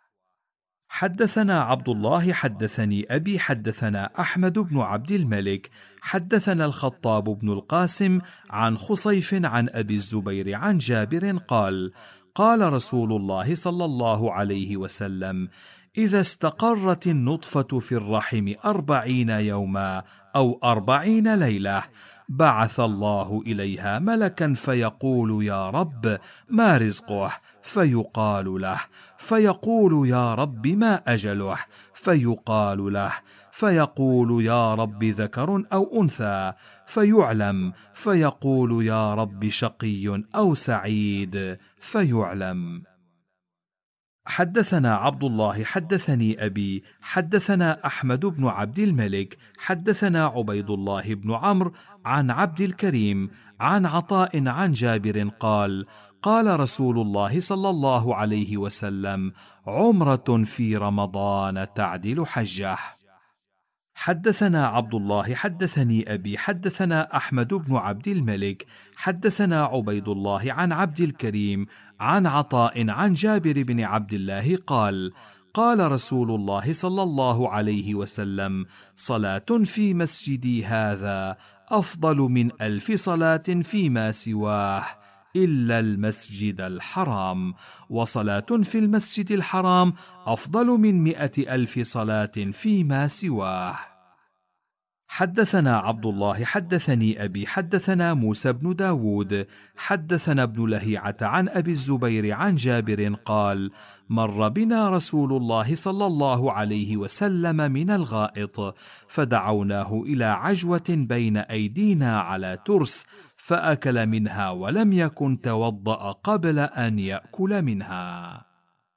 [SPEAKER 2] حدثنا عبد الله حدثني أبي حدثنا أحمد بن عبد الملك حدثنا الخطاب بن القاسم عن خصيف عن أبي الزبير عن جابر قال: قال رسول الله صلى الله عليه وسلم: إذا استقرت النطفة في الرحم 40 يوما أو 40 ليلة بعث الله إليها ملكا فيقول: يا رب ما رزقه؟ فيقال له، فيقول: يا رب ما أجله؟ فيقال له، فيقول: يا رب ذكر أو أنثى؟ فيعلم، فيقول: يا رب شقي أو سعيد؟ فيعلم. حدثنا عبد الله حدثني أبي حدثنا أحمد بن عبد الملك حدثنا عبيد الله بن عمرو عن عبد الكريم عن عطاء عن جابر قال: قال رسول الله صلى الله عليه وسلم: عمرة في رمضان تعدل حجة. حدثنا عبد الله حدثني أبي حدثنا أحمد بن عبد الملك حدثنا عبيد الله عن عبد الكريم عن عطاء عن جابر بن عبد الله قال: قال رسول الله صلى الله عليه وسلم: صلاة في مسجدي هذا أفضل من 1000 صلاة فيما سواه إلا المسجد الحرام، وصلاة في المسجد الحرام أفضل من 100,000 صلاة فيما سواه. حدثنا عبد الله حدثني أبي حدثنا موسى بن داود حدثنا ابن لهيعة عن أبي الزبير عن جابر قال: مر بنا رسول الله صلى الله عليه وسلم من الغائط، فدعوناه إلى عجوة بين أيدينا على ترس، فأكل منها ولم يكن توضأ قبل أن يأكل منها.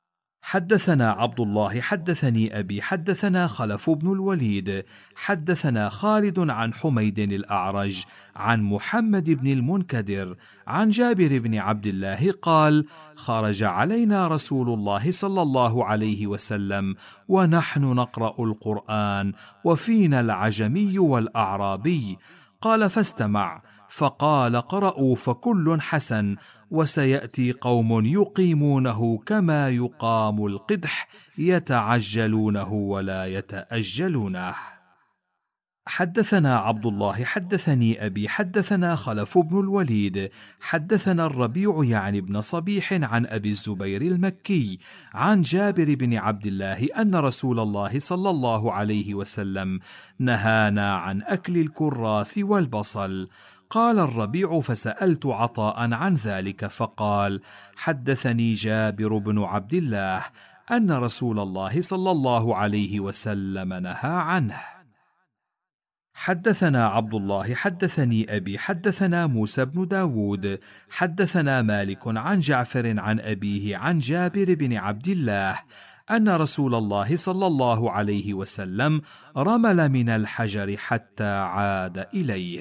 [SPEAKER 2] حدثنا عبد الله حدثني أبي حدثنا خلف بن الوليد حدثنا خالد عن حميد الأعرج عن محمد بن المنكدر عن جابر بن عبد الله قال: خرج علينا رسول الله صلى الله عليه وسلم ونحن نقرأ القرآن وفينا العجمي والأعرابي، قال: فاستمع، فقال: قرأوا فكل حسن، وسيأتي قوم يقيمونه كما يقام القدح، يتعجلونه ولا يتأجلونه. حدثنا عبد الله حدثني أبي حدثنا خلف بن الوليد حدثنا الربيع يعني بن صبيح عن أبي الزبير المكي عن جابر بن عبد الله أن رسول الله صلى الله عليه وسلم نهانا عن أكل الكراث والبصل. قال الربيع: فسألت عطاء عن ذلك فقال: حدثني جابر بن عبد الله أن رسول الله صلى الله عليه وسلم نهى عنه. حدثنا عبد الله حدثني أبي حدثنا موسى بن داود حدثنا مالك عن جعفر عن أبيه عن جابر بن عبد الله أن رسول الله صلى الله عليه وسلم رمل من الحجر حتى عاد إليه.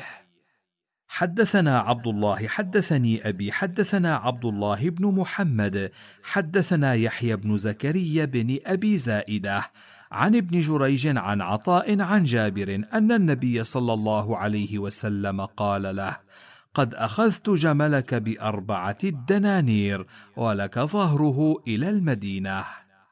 [SPEAKER 2] حدثنا عبد الله حدثني أبي حدثنا عبد الله بن محمد حدثنا يحيى بن زكريا بن أبي زائدة عن ابن جريج عن عطاء عن جابر أن النبي صلى الله عليه وسلم قال له: قد أخذت جملك ب4 دنانير ولك ظهره إلى المدينة.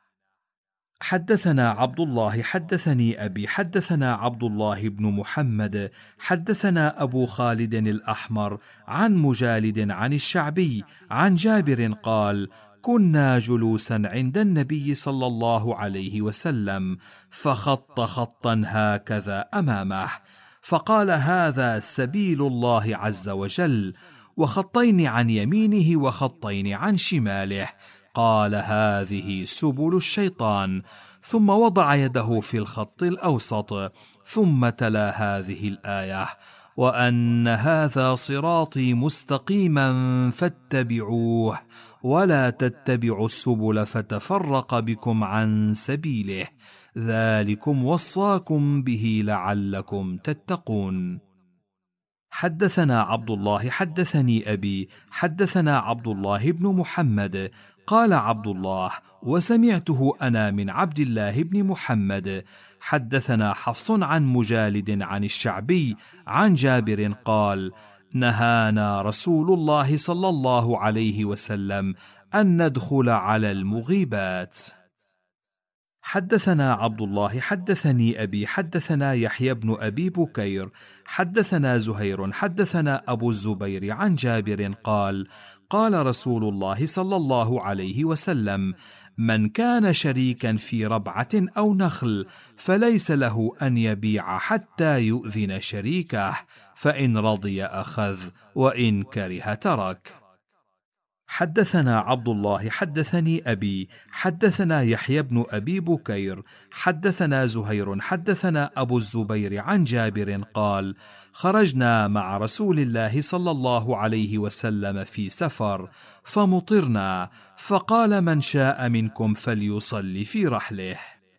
[SPEAKER 2] حدثنا عبد الله حدثني أبي حدثنا عبد الله بن محمد حدثنا أبو خالد الأحمر عن مجالد عن الشعبي عن جابر قال: كنا جلوسا عند النبي صلى الله عليه وسلم فخط خطا هكذا أمامه فقال: هذا سبيل الله عز وجل، وخطين عن يمينه وخطين عن شماله، قال: هذه سبل الشيطان، ثم وضع يده في الخط الأوسط، ثم تلا هذه الآية: وأن هذا صراطي مستقيما فاتبعوه ولا تتبعوا السبل فتفرق بكم عن سبيله، ذلكم وصاكم به لعلكم تتقون. حدثنا عبد الله حدثني أبي حدثنا عبد الله بن محمد قال عبد الله: وسمعته أنا من عبد الله بن محمد. حدثنا حفص عن مجالد عن الشعبي عن جابر قال: نهانا رسول الله صلى الله عليه وسلم أن ندخل على المغيبات. حدثنا عبد الله حدثني أبي حدثنا يحيى بن أبي بكير حدثنا زهير حدثنا أبو الزبير عن جابر قال: قال رسول الله صلى الله عليه وسلم: من كان شريكا في ربعة أو نخل فليس له أن يبيع حتى يؤذن شريكه، فإن رضي أخذ وإن كره ترك. حدثنا عبد الله حدثني أبي حدثنا يحيى بن أبي بكير حدثنا زهير حدثنا أبو الزبير عن جابر قال: خرجنا مع رسول الله صلى الله عليه وسلم في سفر فمطرنا، فقال: من شاء منكم فليصلي في رحله.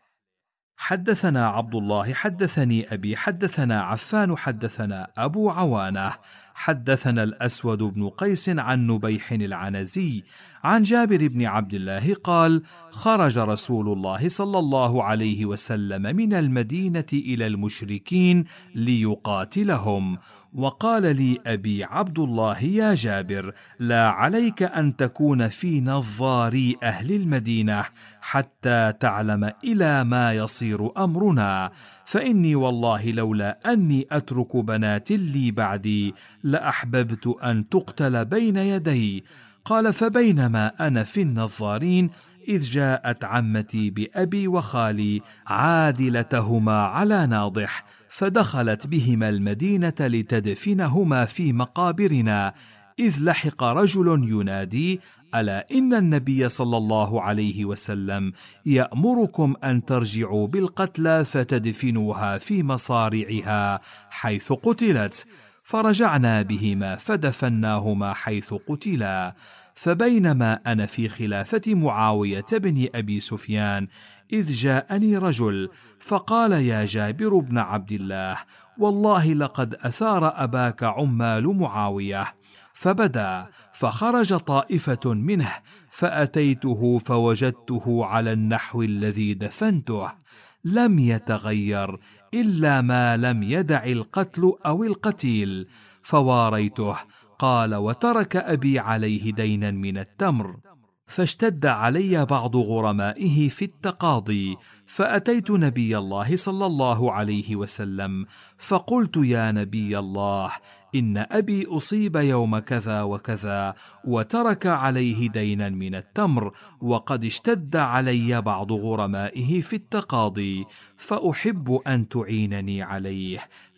[SPEAKER 2] حدثنا عبد الله حدثني أبي حدثنا عفان حدثنا أبو عوانة حدثنا الأسود بن قيس عن نبيح العنزي عن جابر بن عبد الله قال: خرج رسول الله صلى الله عليه وسلم من المدينة إلى المشركين ليقاتلهم، وقال لي أبي عبد الله: يا جابر، لا عليك أن تكون في نظاري أهل المدينة حتى تعلم إلى ما يصير أمرنا، فإني والله لولا أني أترك بنات لي بعدي لأحببت أن تقتل بين يدي. قال: فبينما أنا في النظارين إذ جاءت عمتي بأبي وخالي عادلتهما على ناضح، فدخلت بهما المدينة لتدفنهما في مقابرنا، إذ لحق رجل ينادي: ألا إن النبي صلى الله عليه وسلم يأمركم أن ترجعوا بالقتلى فتدفنوها في مصارعها حيث قتلت. فرجعنا بهما فدفناهما حيث قتلا. فبينما أنا في خلافة معاوية بن أبي سفيان إذ جاءني رجل فقال: يا جابر بن عبد الله، والله لقد أثار أباك عمال معاوية. فبدا فخرج طائفة منه فأتيته فوجدته على النحو الذي دفنته، لم يتغير إلا ما لم يدع القتل أو القتيل، فواريته. قال: وترك أبي عليه دينا من التمر، فاشتد علي بعض غرمائه في التقاضي، فأتيت نبي الله صلى الله عليه وسلم فقلت: يا نبي الله، إن أبي أصيب يوم كذا وكذا وترك عليه دينا من التمر، وقد اشتد علي بعض غرمائه في التقاضي، فأحب أن تعينني عليه،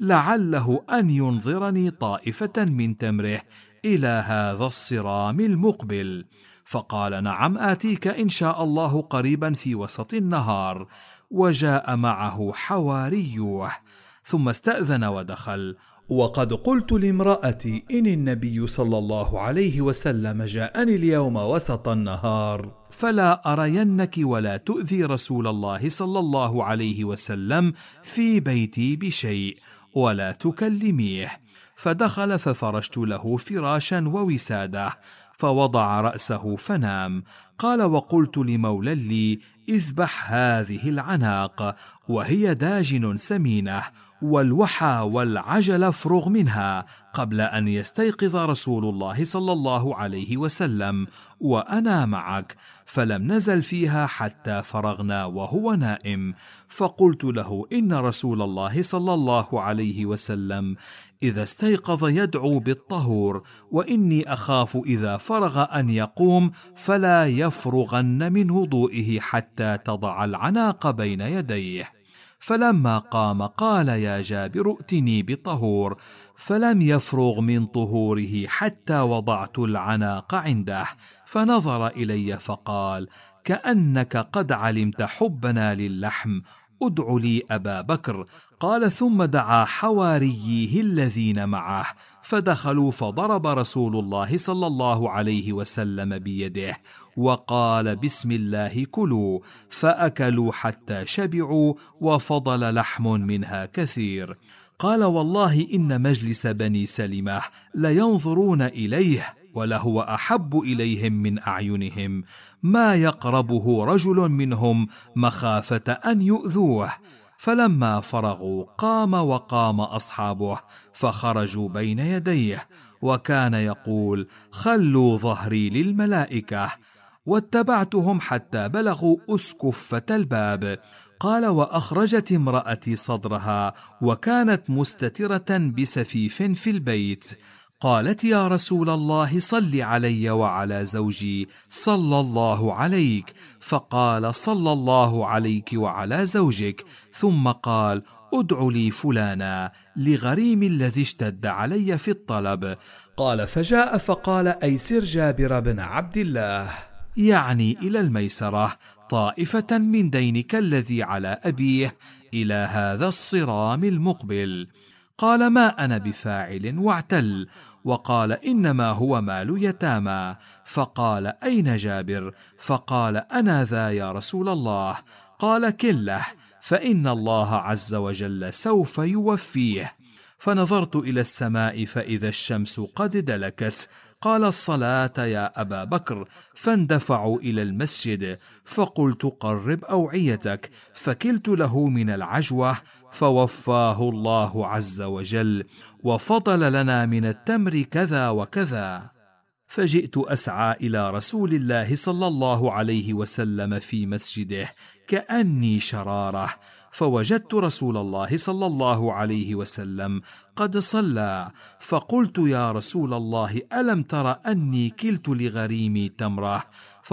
[SPEAKER 2] لعله أن ينظرني طائفة من تمره إلى هذا الصرام المقبل. فقال: نعم، آتيك إن شاء الله قريبا في وسط النهار. وجاء معه حواريوه، ثم استأذن ودخل. وقد قلت لامرأتي: إن النبي صلى الله عليه وسلم جاءني اليوم وسط النهار، فلا أرينك ولا تؤذي رسول الله صلى الله عليه وسلم في بيتي بشيء، ولا تكلميه. فدخل ففرشت له فراشا ووسادة، فوضع رأسه فنام. قال: وقلت لمولى لي: اذبح هذه العناق، وهي داجن سمينة، والوحى والعجل افرغ منها قبل أن يستيقظ رسول الله صلى الله عليه وسلم، وأنا معك. فلم نزل فيها حتى فرغنا وهو نائم. فقلت له: إن رسول الله صلى الله عليه وسلم إذا استيقظ يدعو بالطهور، وإني أخاف إذا فرغ أن يقوم فلا يفرغن من وضوئه حتى تضع العناق بين يديه. فلما قام قال: يا جابر، ائتني بطهور. فلم يفرغ من طهوره حتى وضعت العناق عنده، فنظر إلي فقال: كأنك قد علمت حبنا للحم، ادع لي أبا بكر. قال: ثم دعا حوارييه الذين معه، فدخلوا، فضرب رسول الله صلى الله عليه وسلم بيده وقال: بسم الله كلوا، فأكلوا حتى شبعوا، وفضل لحم منها كثير. قال: والله إن مجلس بني سلمة لينظرون إليه، ولهو أحب إليهم من أعينهم، ما يقربه رجل منهم مخافة أن يؤذوه. فلما فرغوا قام وقام أصحابه، فخرجوا بين يديه، وكان يقول: خلوا ظهري للملائكة. واتبعتهم حتى بلغوا أسكفة الباب. قال: وأخرجت امرأتي صدرها، وكانت مستترة بسفيف في البيت. قالت: يا رسول الله، صل علي وعلى زوجي صلى الله عليك. فقال: صلى الله عليك وعلى زوجك. ثم قال: ادع لي فلانا لغريم الذي اشتد علي في الطلب. قال: فجاء فقال: أيسر جابر بن عبد الله، يعني إلى الميسرة، طائفة من دينك الذي على أبيه إلى هذا الصرام المقبل. قال: ما أنا بفاعل، واعتل، وقال: إنما هو مال يتامى. فقال: أين جابر؟ فقال: أنا ذا يا رسول الله. قال: كله، فإن الله عز وجل سوف يوفيه. فنظرت إلى السماء فإذا الشمس قد دلكت. قال: الصلاة يا أبا بكر. فاندفعوا إلى المسجد، فقلت: قرب أوعيتك، فكلت له من العجوة، فوفاه الله عز وجل، وفضل لنا من التمر كذا وكذا. فجئت أسعى إلى رسول الله صلى الله عليه وسلم في مسجده كأني شرارة، فوجدت رسول الله صلى الله عليه وسلم قد صلى. فقلت: يا رسول الله، ألم تر أني كلت لغريمي تمره،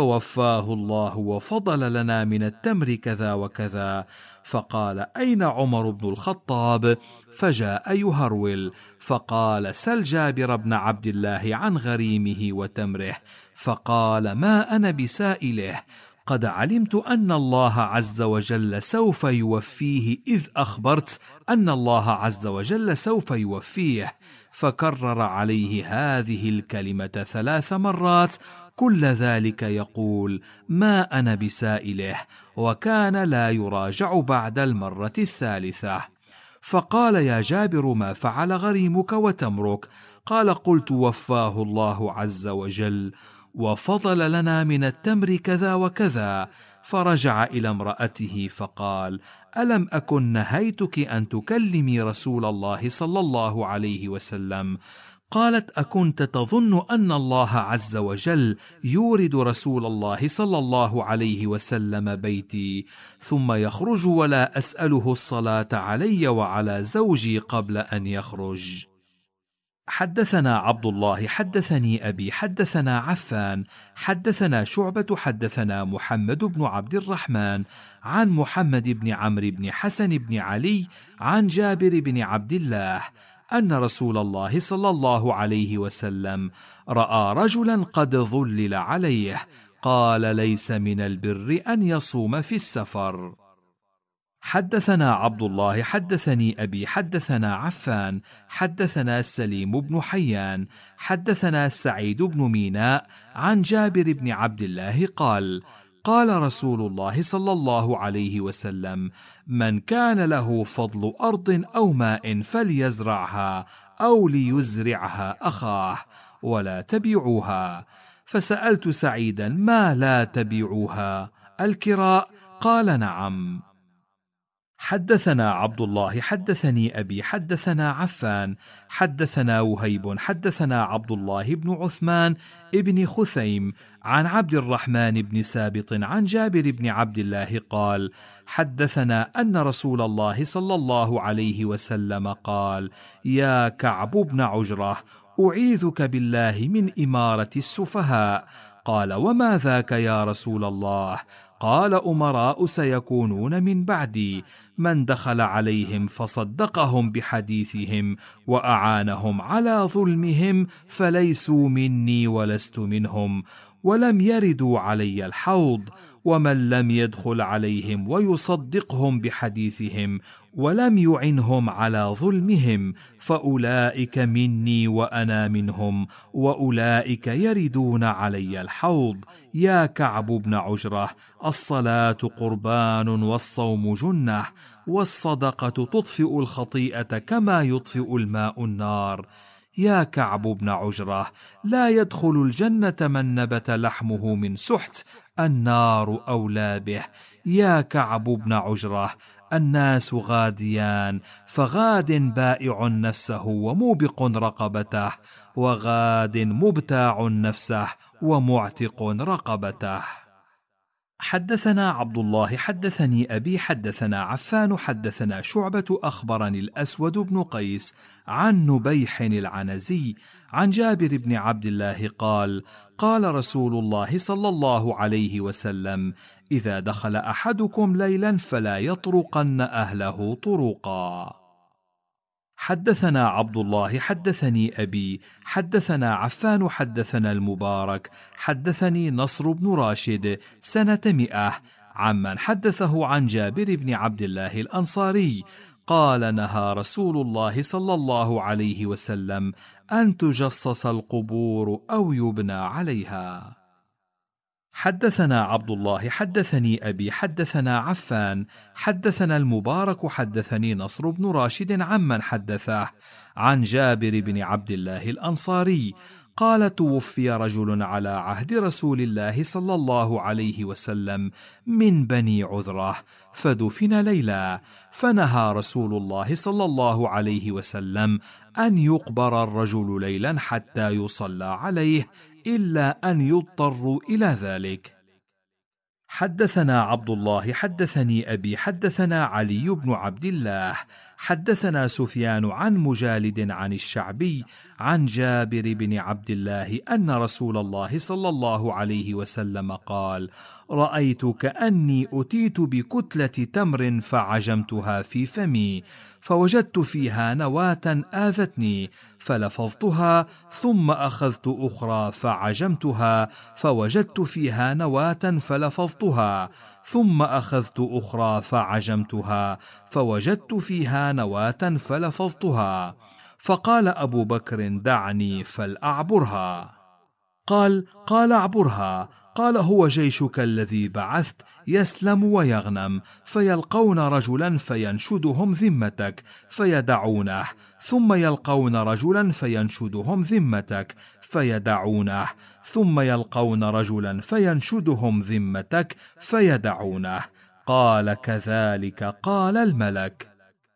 [SPEAKER 2] فوفاه الله وفضل لنا من التمر كذا وكذا. فقال: أين عمر بن الخطاب؟ فجاء يهرول، فقال: سل جابر بن عبد الله عن غريمه وتمره. فقال: ما أنا بسائله. قد علمت أن الله عز وجل سوف يوفيه، إذ أخبرت أن الله عز وجل سوف يوفيه. فكرر عليه هذه الكلمة 3 مرات، كل ذلك يقول: ما أنا بسائله، وكان لا يراجع بعد المرة 3. فقال: يا جابر، ما فعل غريمك وتمرك؟ قال: قلت: وفاه الله عز وجل، وفضل لنا من التمر كذا وكذا. فرجع إلى امرأته فقال: ألم أكن نهيتك أن تكلمي رسول الله صلى الله عليه وسلم؟ قالت: أكنت تظن أن الله عز وجل يورد رسول الله صلى الله عليه وسلم بيتي ثم يخرج ولا أسأله الصلاة علي وعلى زوجي قبل أن يخرج؟ حدثنا عبد الله حدثني أبي حدثنا عفان حدثنا شعبة حدثنا محمد بن عبد الرحمن عن محمد بن عمرو بن حسن بن علي عن جابر بن عبد الله أن رسول الله صلى الله عليه وسلم رأى رجلا قد ظلل عليه، قال: ليس من البر أن يصوم في السفر. حدثنا عبد الله حدثني أبي حدثنا عفان حدثنا سليم بن حيان حدثنا سعيد بن ميناء عن جابر بن عبد الله قال: قال رسول الله صلى الله عليه وسلم: من كان له فضل أرض أو ماء فليزرعها أو ليزرعها أخاه ولا تبيعوها. فسألت سعيدا: ما لا تبيعوها؟ الكراء؟ قال: نعم. حدثنا عبد الله حدثني أبي حدثنا عفان حدثنا وهيب حدثنا عبد الله بن عثمان ابن خثيم عن عبد الرحمن بن سابط عن جابر بن عبد الله قال: حدثنا أن رسول الله صلى الله عليه وسلم قال: يا كعب بن عجرة، أعيذك بالله من إمارة السفهاء. قال: وما ذاك يا رسول الله؟ قال: أمراء سيكونون من بعدي، من دخل عليهم فصدقهم بحديثهم وأعانهم على ظلمهم فليسوا مني ولست منهم، ولم يردوا علي الحوض. ومن لم يدخل عليهم ويصدقهم بحديثهم ولم يعنهم على ظلمهم فأولئك مني وأنا منهم، وأولئك يردون علي الحوض. يا كعب بن عجرة، الصلاة قربان والصوم جنة والصدقة تطفئ الخطيئة كما يطفئ الماء النار. يا كعب بن عجرة، لا يدخل الجنة من نبت لحمه من سحت، النار أولى به. يا كعب بن عجرة، الناس غاديان، فغاد بائع نفسه وموبق رقبته، وغاد مبتاع نفسه ومعتق رقبته. حدثنا عبد الله حدثني أبي حدثنا عفان حدثنا شعبة أخبرني الأسود بن قيس عن نبيح العنزي عن جابر بن عبد الله قال: قال رسول الله صلى الله عليه وسلم: إذا دخل أحدكم ليلا فلا يطرقن أهله طرقا. حدثنا عبد الله حدثني أبي حدثنا عفان حدثنا المبارك حدثني نصر بن راشد سنة 100 عمن حدثه عن جابر بن عبد الله الأنصاري قال: نهى رسول الله صلى الله عليه وسلم أن تجصص القبور أو يبنى عليها. حدثنا عبد الله حدثني أبي حدثنا عفان حدثنا المبارك حدثني نصر بن راشد عمن حدثه عن جابر بن عبد الله الأنصاري قال: توفي رجل على عهد رسول الله صلى الله عليه وسلم من بني عذرة فدفن ليلا، فنهى رسول الله صلى الله عليه وسلم أن يقبر الرجل ليلا حتى يصلى عليه إلا أن يضطروا إلى ذلك. حدثنا عبد الله حدثني أبي حدثنا علي بن عبد الله حدثنا سفيان عن مجالد عن الشعبي عن جابر بن عبد الله أن رسول الله صلى الله عليه وسلم قال: رأيت كأني أتيت بكتلة تمر فعجمتها في فمي، فوجدت فيها نواة آذتني فلفظتها، ثم أخذت أخرى فعجمتها فوجدت فيها نواة فلفظتها، ثم أخذت أخرى فعجمتها فوجدت فيها نواة فلفظتها. فقال أبو بكر: دعني فلأعبرها. قال أعبرها. قال: هو جيشك الذي بعثت يسلم ويغنم، فيلقون رجلا فينشدهم ذمتك فيدعونه، ثم يلقون رجلا فينشدهم ذمتك فيدعونه، ثم يلقون رجلا فينشدهم ذمتك فيدعونه. قال: كذلك قال الملك.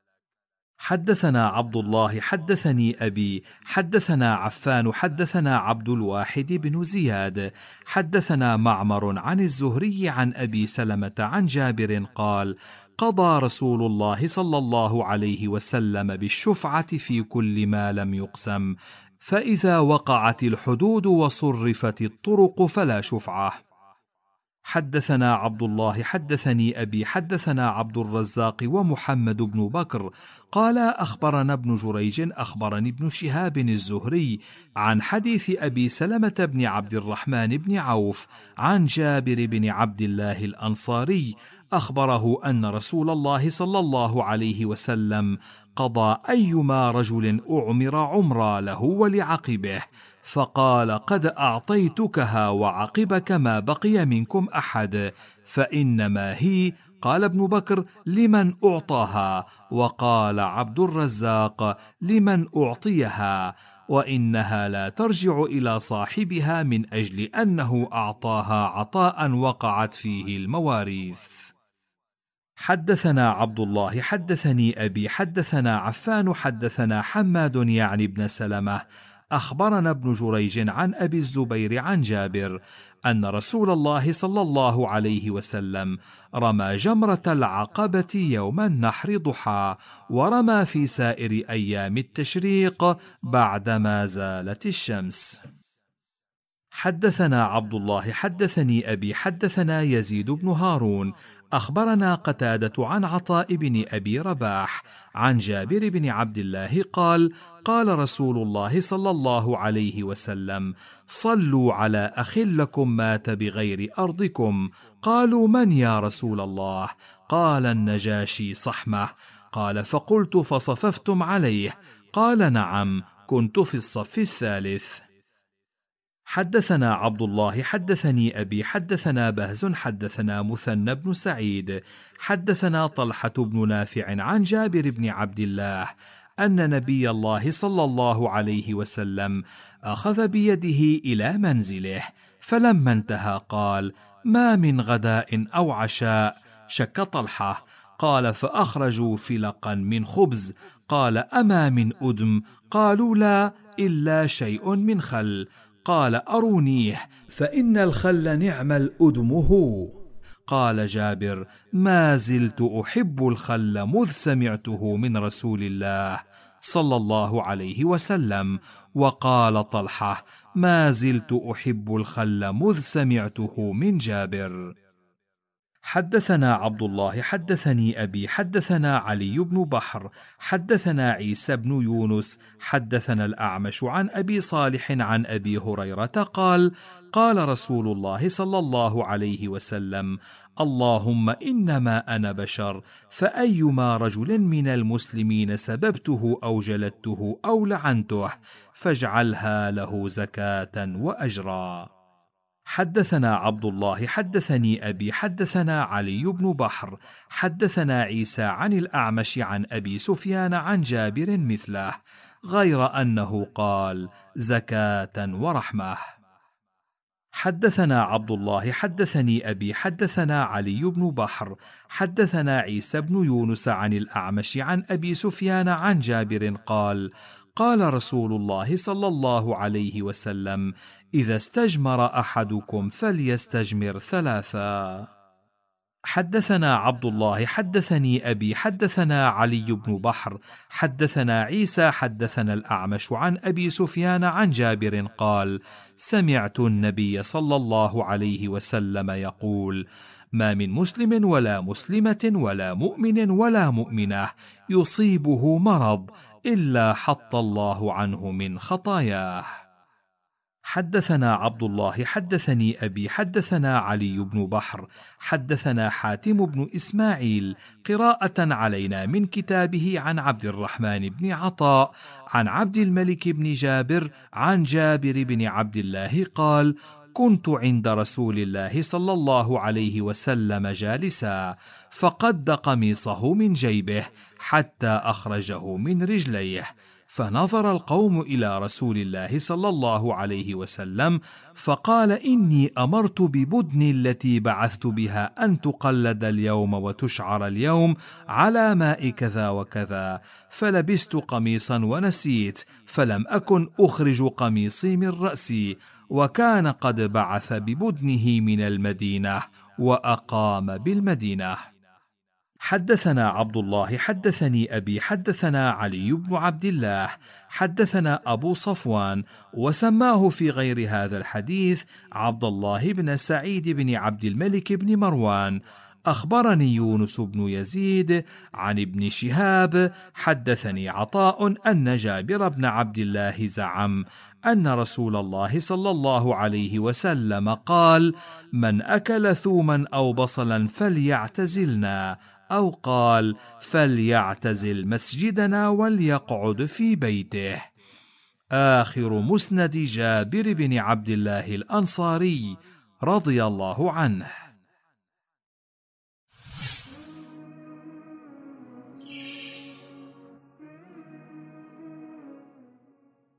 [SPEAKER 2] حدثنا عبد الله حدثني أبي حدثنا عفان حدثنا عبد الواحد بن زياد حدثنا معمر عن الزهري عن أبي سلمة عن جابر قال: قضى رسول الله صلى الله عليه وسلم بالشفعة في كل ما لم يقسم، فإذا وقعت الحدود وصرفت الطرق فلا شفعة. حدثنا عبد الله حدثني أبي حدثنا عبد الرزاق ومحمد بن بكر قال: أخبرنا ابن جريج أخبرني ابن شهاب الزهري عن حديث أبي سلمة بن عبد الرحمن بن عوف عن جابر بن عبد الله الأنصاري أخبره أن رسول الله صلى الله عليه وسلم قضى أيما رجل أعمر عمرا له ولعقبه، فقال: قد أعطيتكها وعقبك ما بقي منكم أحد، فإنما هي. قال ابن بكر: لمن أعطاها؟ وقال عبد الرزاق: لمن أعطيها، وإنها لا ترجع إلى صاحبها من أجل أنه أعطاها عطاء وقعت فيه المواريث. حدثنا عبد الله حدثني أبي حدثنا عفان حدثنا حماد يعني بن سلمة أخبرنا ابن جريج عن أبي الزبير عن جابر أن رسول الله صلى الله عليه وسلم رمى جمرة العقبة يوم النحر ضحى، ورمى في سائر أيام التشريق بعدما زالت الشمس. حدثنا عبد الله حدثني أبي حدثنا يزيد بن هارون أخبرنا قتادة عن عطاء بن أبي رباح عن جابر بن عبد الله قال: قال رسول الله صلى الله عليه وسلم: صلوا على أخ لكم مات بغير أرضكم. قالوا: من يا رسول الله؟ قال: النجاشي صحمه. قال: فقلت: فصففتم عليه؟ قال: نعم، كنت في الصف الثالث. حدثنا عبد الله حدثني أبي حدثنا بهز حدثنا مثنى بن سعيد حدثنا طلحة بن نافع عن جابر بن عبد الله أن نبي الله صلى الله عليه وسلم أخذ بيده إلى منزله، فلما انتهى قال: ما من غداء أو عشاء؟ شك طلحة. قال: فأخرجوا فلقا من خبز. قال: أما من أدم؟ قالوا: لا، إلا شيء من خل. قال: أرونيه، فإن الخل نعم الأدم هو. قال جابر: ما زلت أحب الخل مذ سمعته من رسول الله صلى الله عليه وسلم. وقال طلحة: ما زلت أحب الخل مذ سمعته من جابر. حدثنا عبد الله حدثني أبي حدثنا علي بن بحر حدثنا عيسى بن يونس حدثنا الأعمش عن أبي صالح عن أبي هريرة قال: قال رسول الله صلى الله عليه وسلم: اللهم إنما أنا بشر، فأيما رجل من المسلمين سببته أو جلدته أو لعنته فاجعلها له زكاة وأجرا. حدثنا عبد الله حدثني أبي حدثنا علي بن بحر حدثنا عيسى عن الأعمش عن أبي سفيان عن جابر مثله، غير أنه قال: زكاة ورحمة. حدثنا عبد الله حدثني أبي حدثنا علي بن بحر حدثنا عيسى بن يونس عن الأعمش عن أبي سفيان عن جابر قال: قال رسول الله صلى الله عليه وسلم: إذا استجمر أحدكم فليستجمر ثلاثا. حدثنا عبد الله حدثني أبي حدثنا علي بن بحر حدثنا عيسى حدثنا الأعمش عن أبي سفيان عن جابر قال: سمعت النبي صلى الله عليه وسلم يقول: ما من مسلم ولا مسلمة ولا مؤمن ولا مؤمنة يصيبه مرض إلا حط الله عنه من خطاياه. حدثنا عبد الله حدثني أبي حدثنا علي بن بحر حدثنا حاتم بن إسماعيل قراءة علينا من كتابه عن عبد الرحمن بن عطاء عن عبد الملك بن جابر عن جابر بن عبد الله قال: كنت عند رسول الله صلى الله عليه وسلم جالسا، فقد قميصه من جيبه حتى أخرجه من رجليه، فنظر القوم إلى رسول الله صلى الله عليه وسلم فقال: إني أمرت ببدن التي بعثت بها أن تقلد اليوم وتشعر اليوم على ماء كذا وكذا، فلبست قميصا ونسيت، فلم أكن أخرج قميصي من رأسي، وكان قد بعث ببدنه من المدينة وأقام بالمدينة. حدثنا عبد الله حدثني أبي حدثنا علي بن عبد الله حدثنا أبو صفوان وسماه في غير هذا الحديث عبد الله بن سعيد بن عبد الملك بن مروان. أخبرني يونس بن يزيد عن ابن شهاب حدثني عطاء أن جابر بن عبد الله زعم أن رسول الله صلى الله عليه وسلم قال: من أكل ثوما أو بصلا فليعتزلنا، أو قال: فليعتزل مسجدنا وليقعد في بيته. آخر مسند جابر بن عبد الله الأنصاري رضي الله عنه.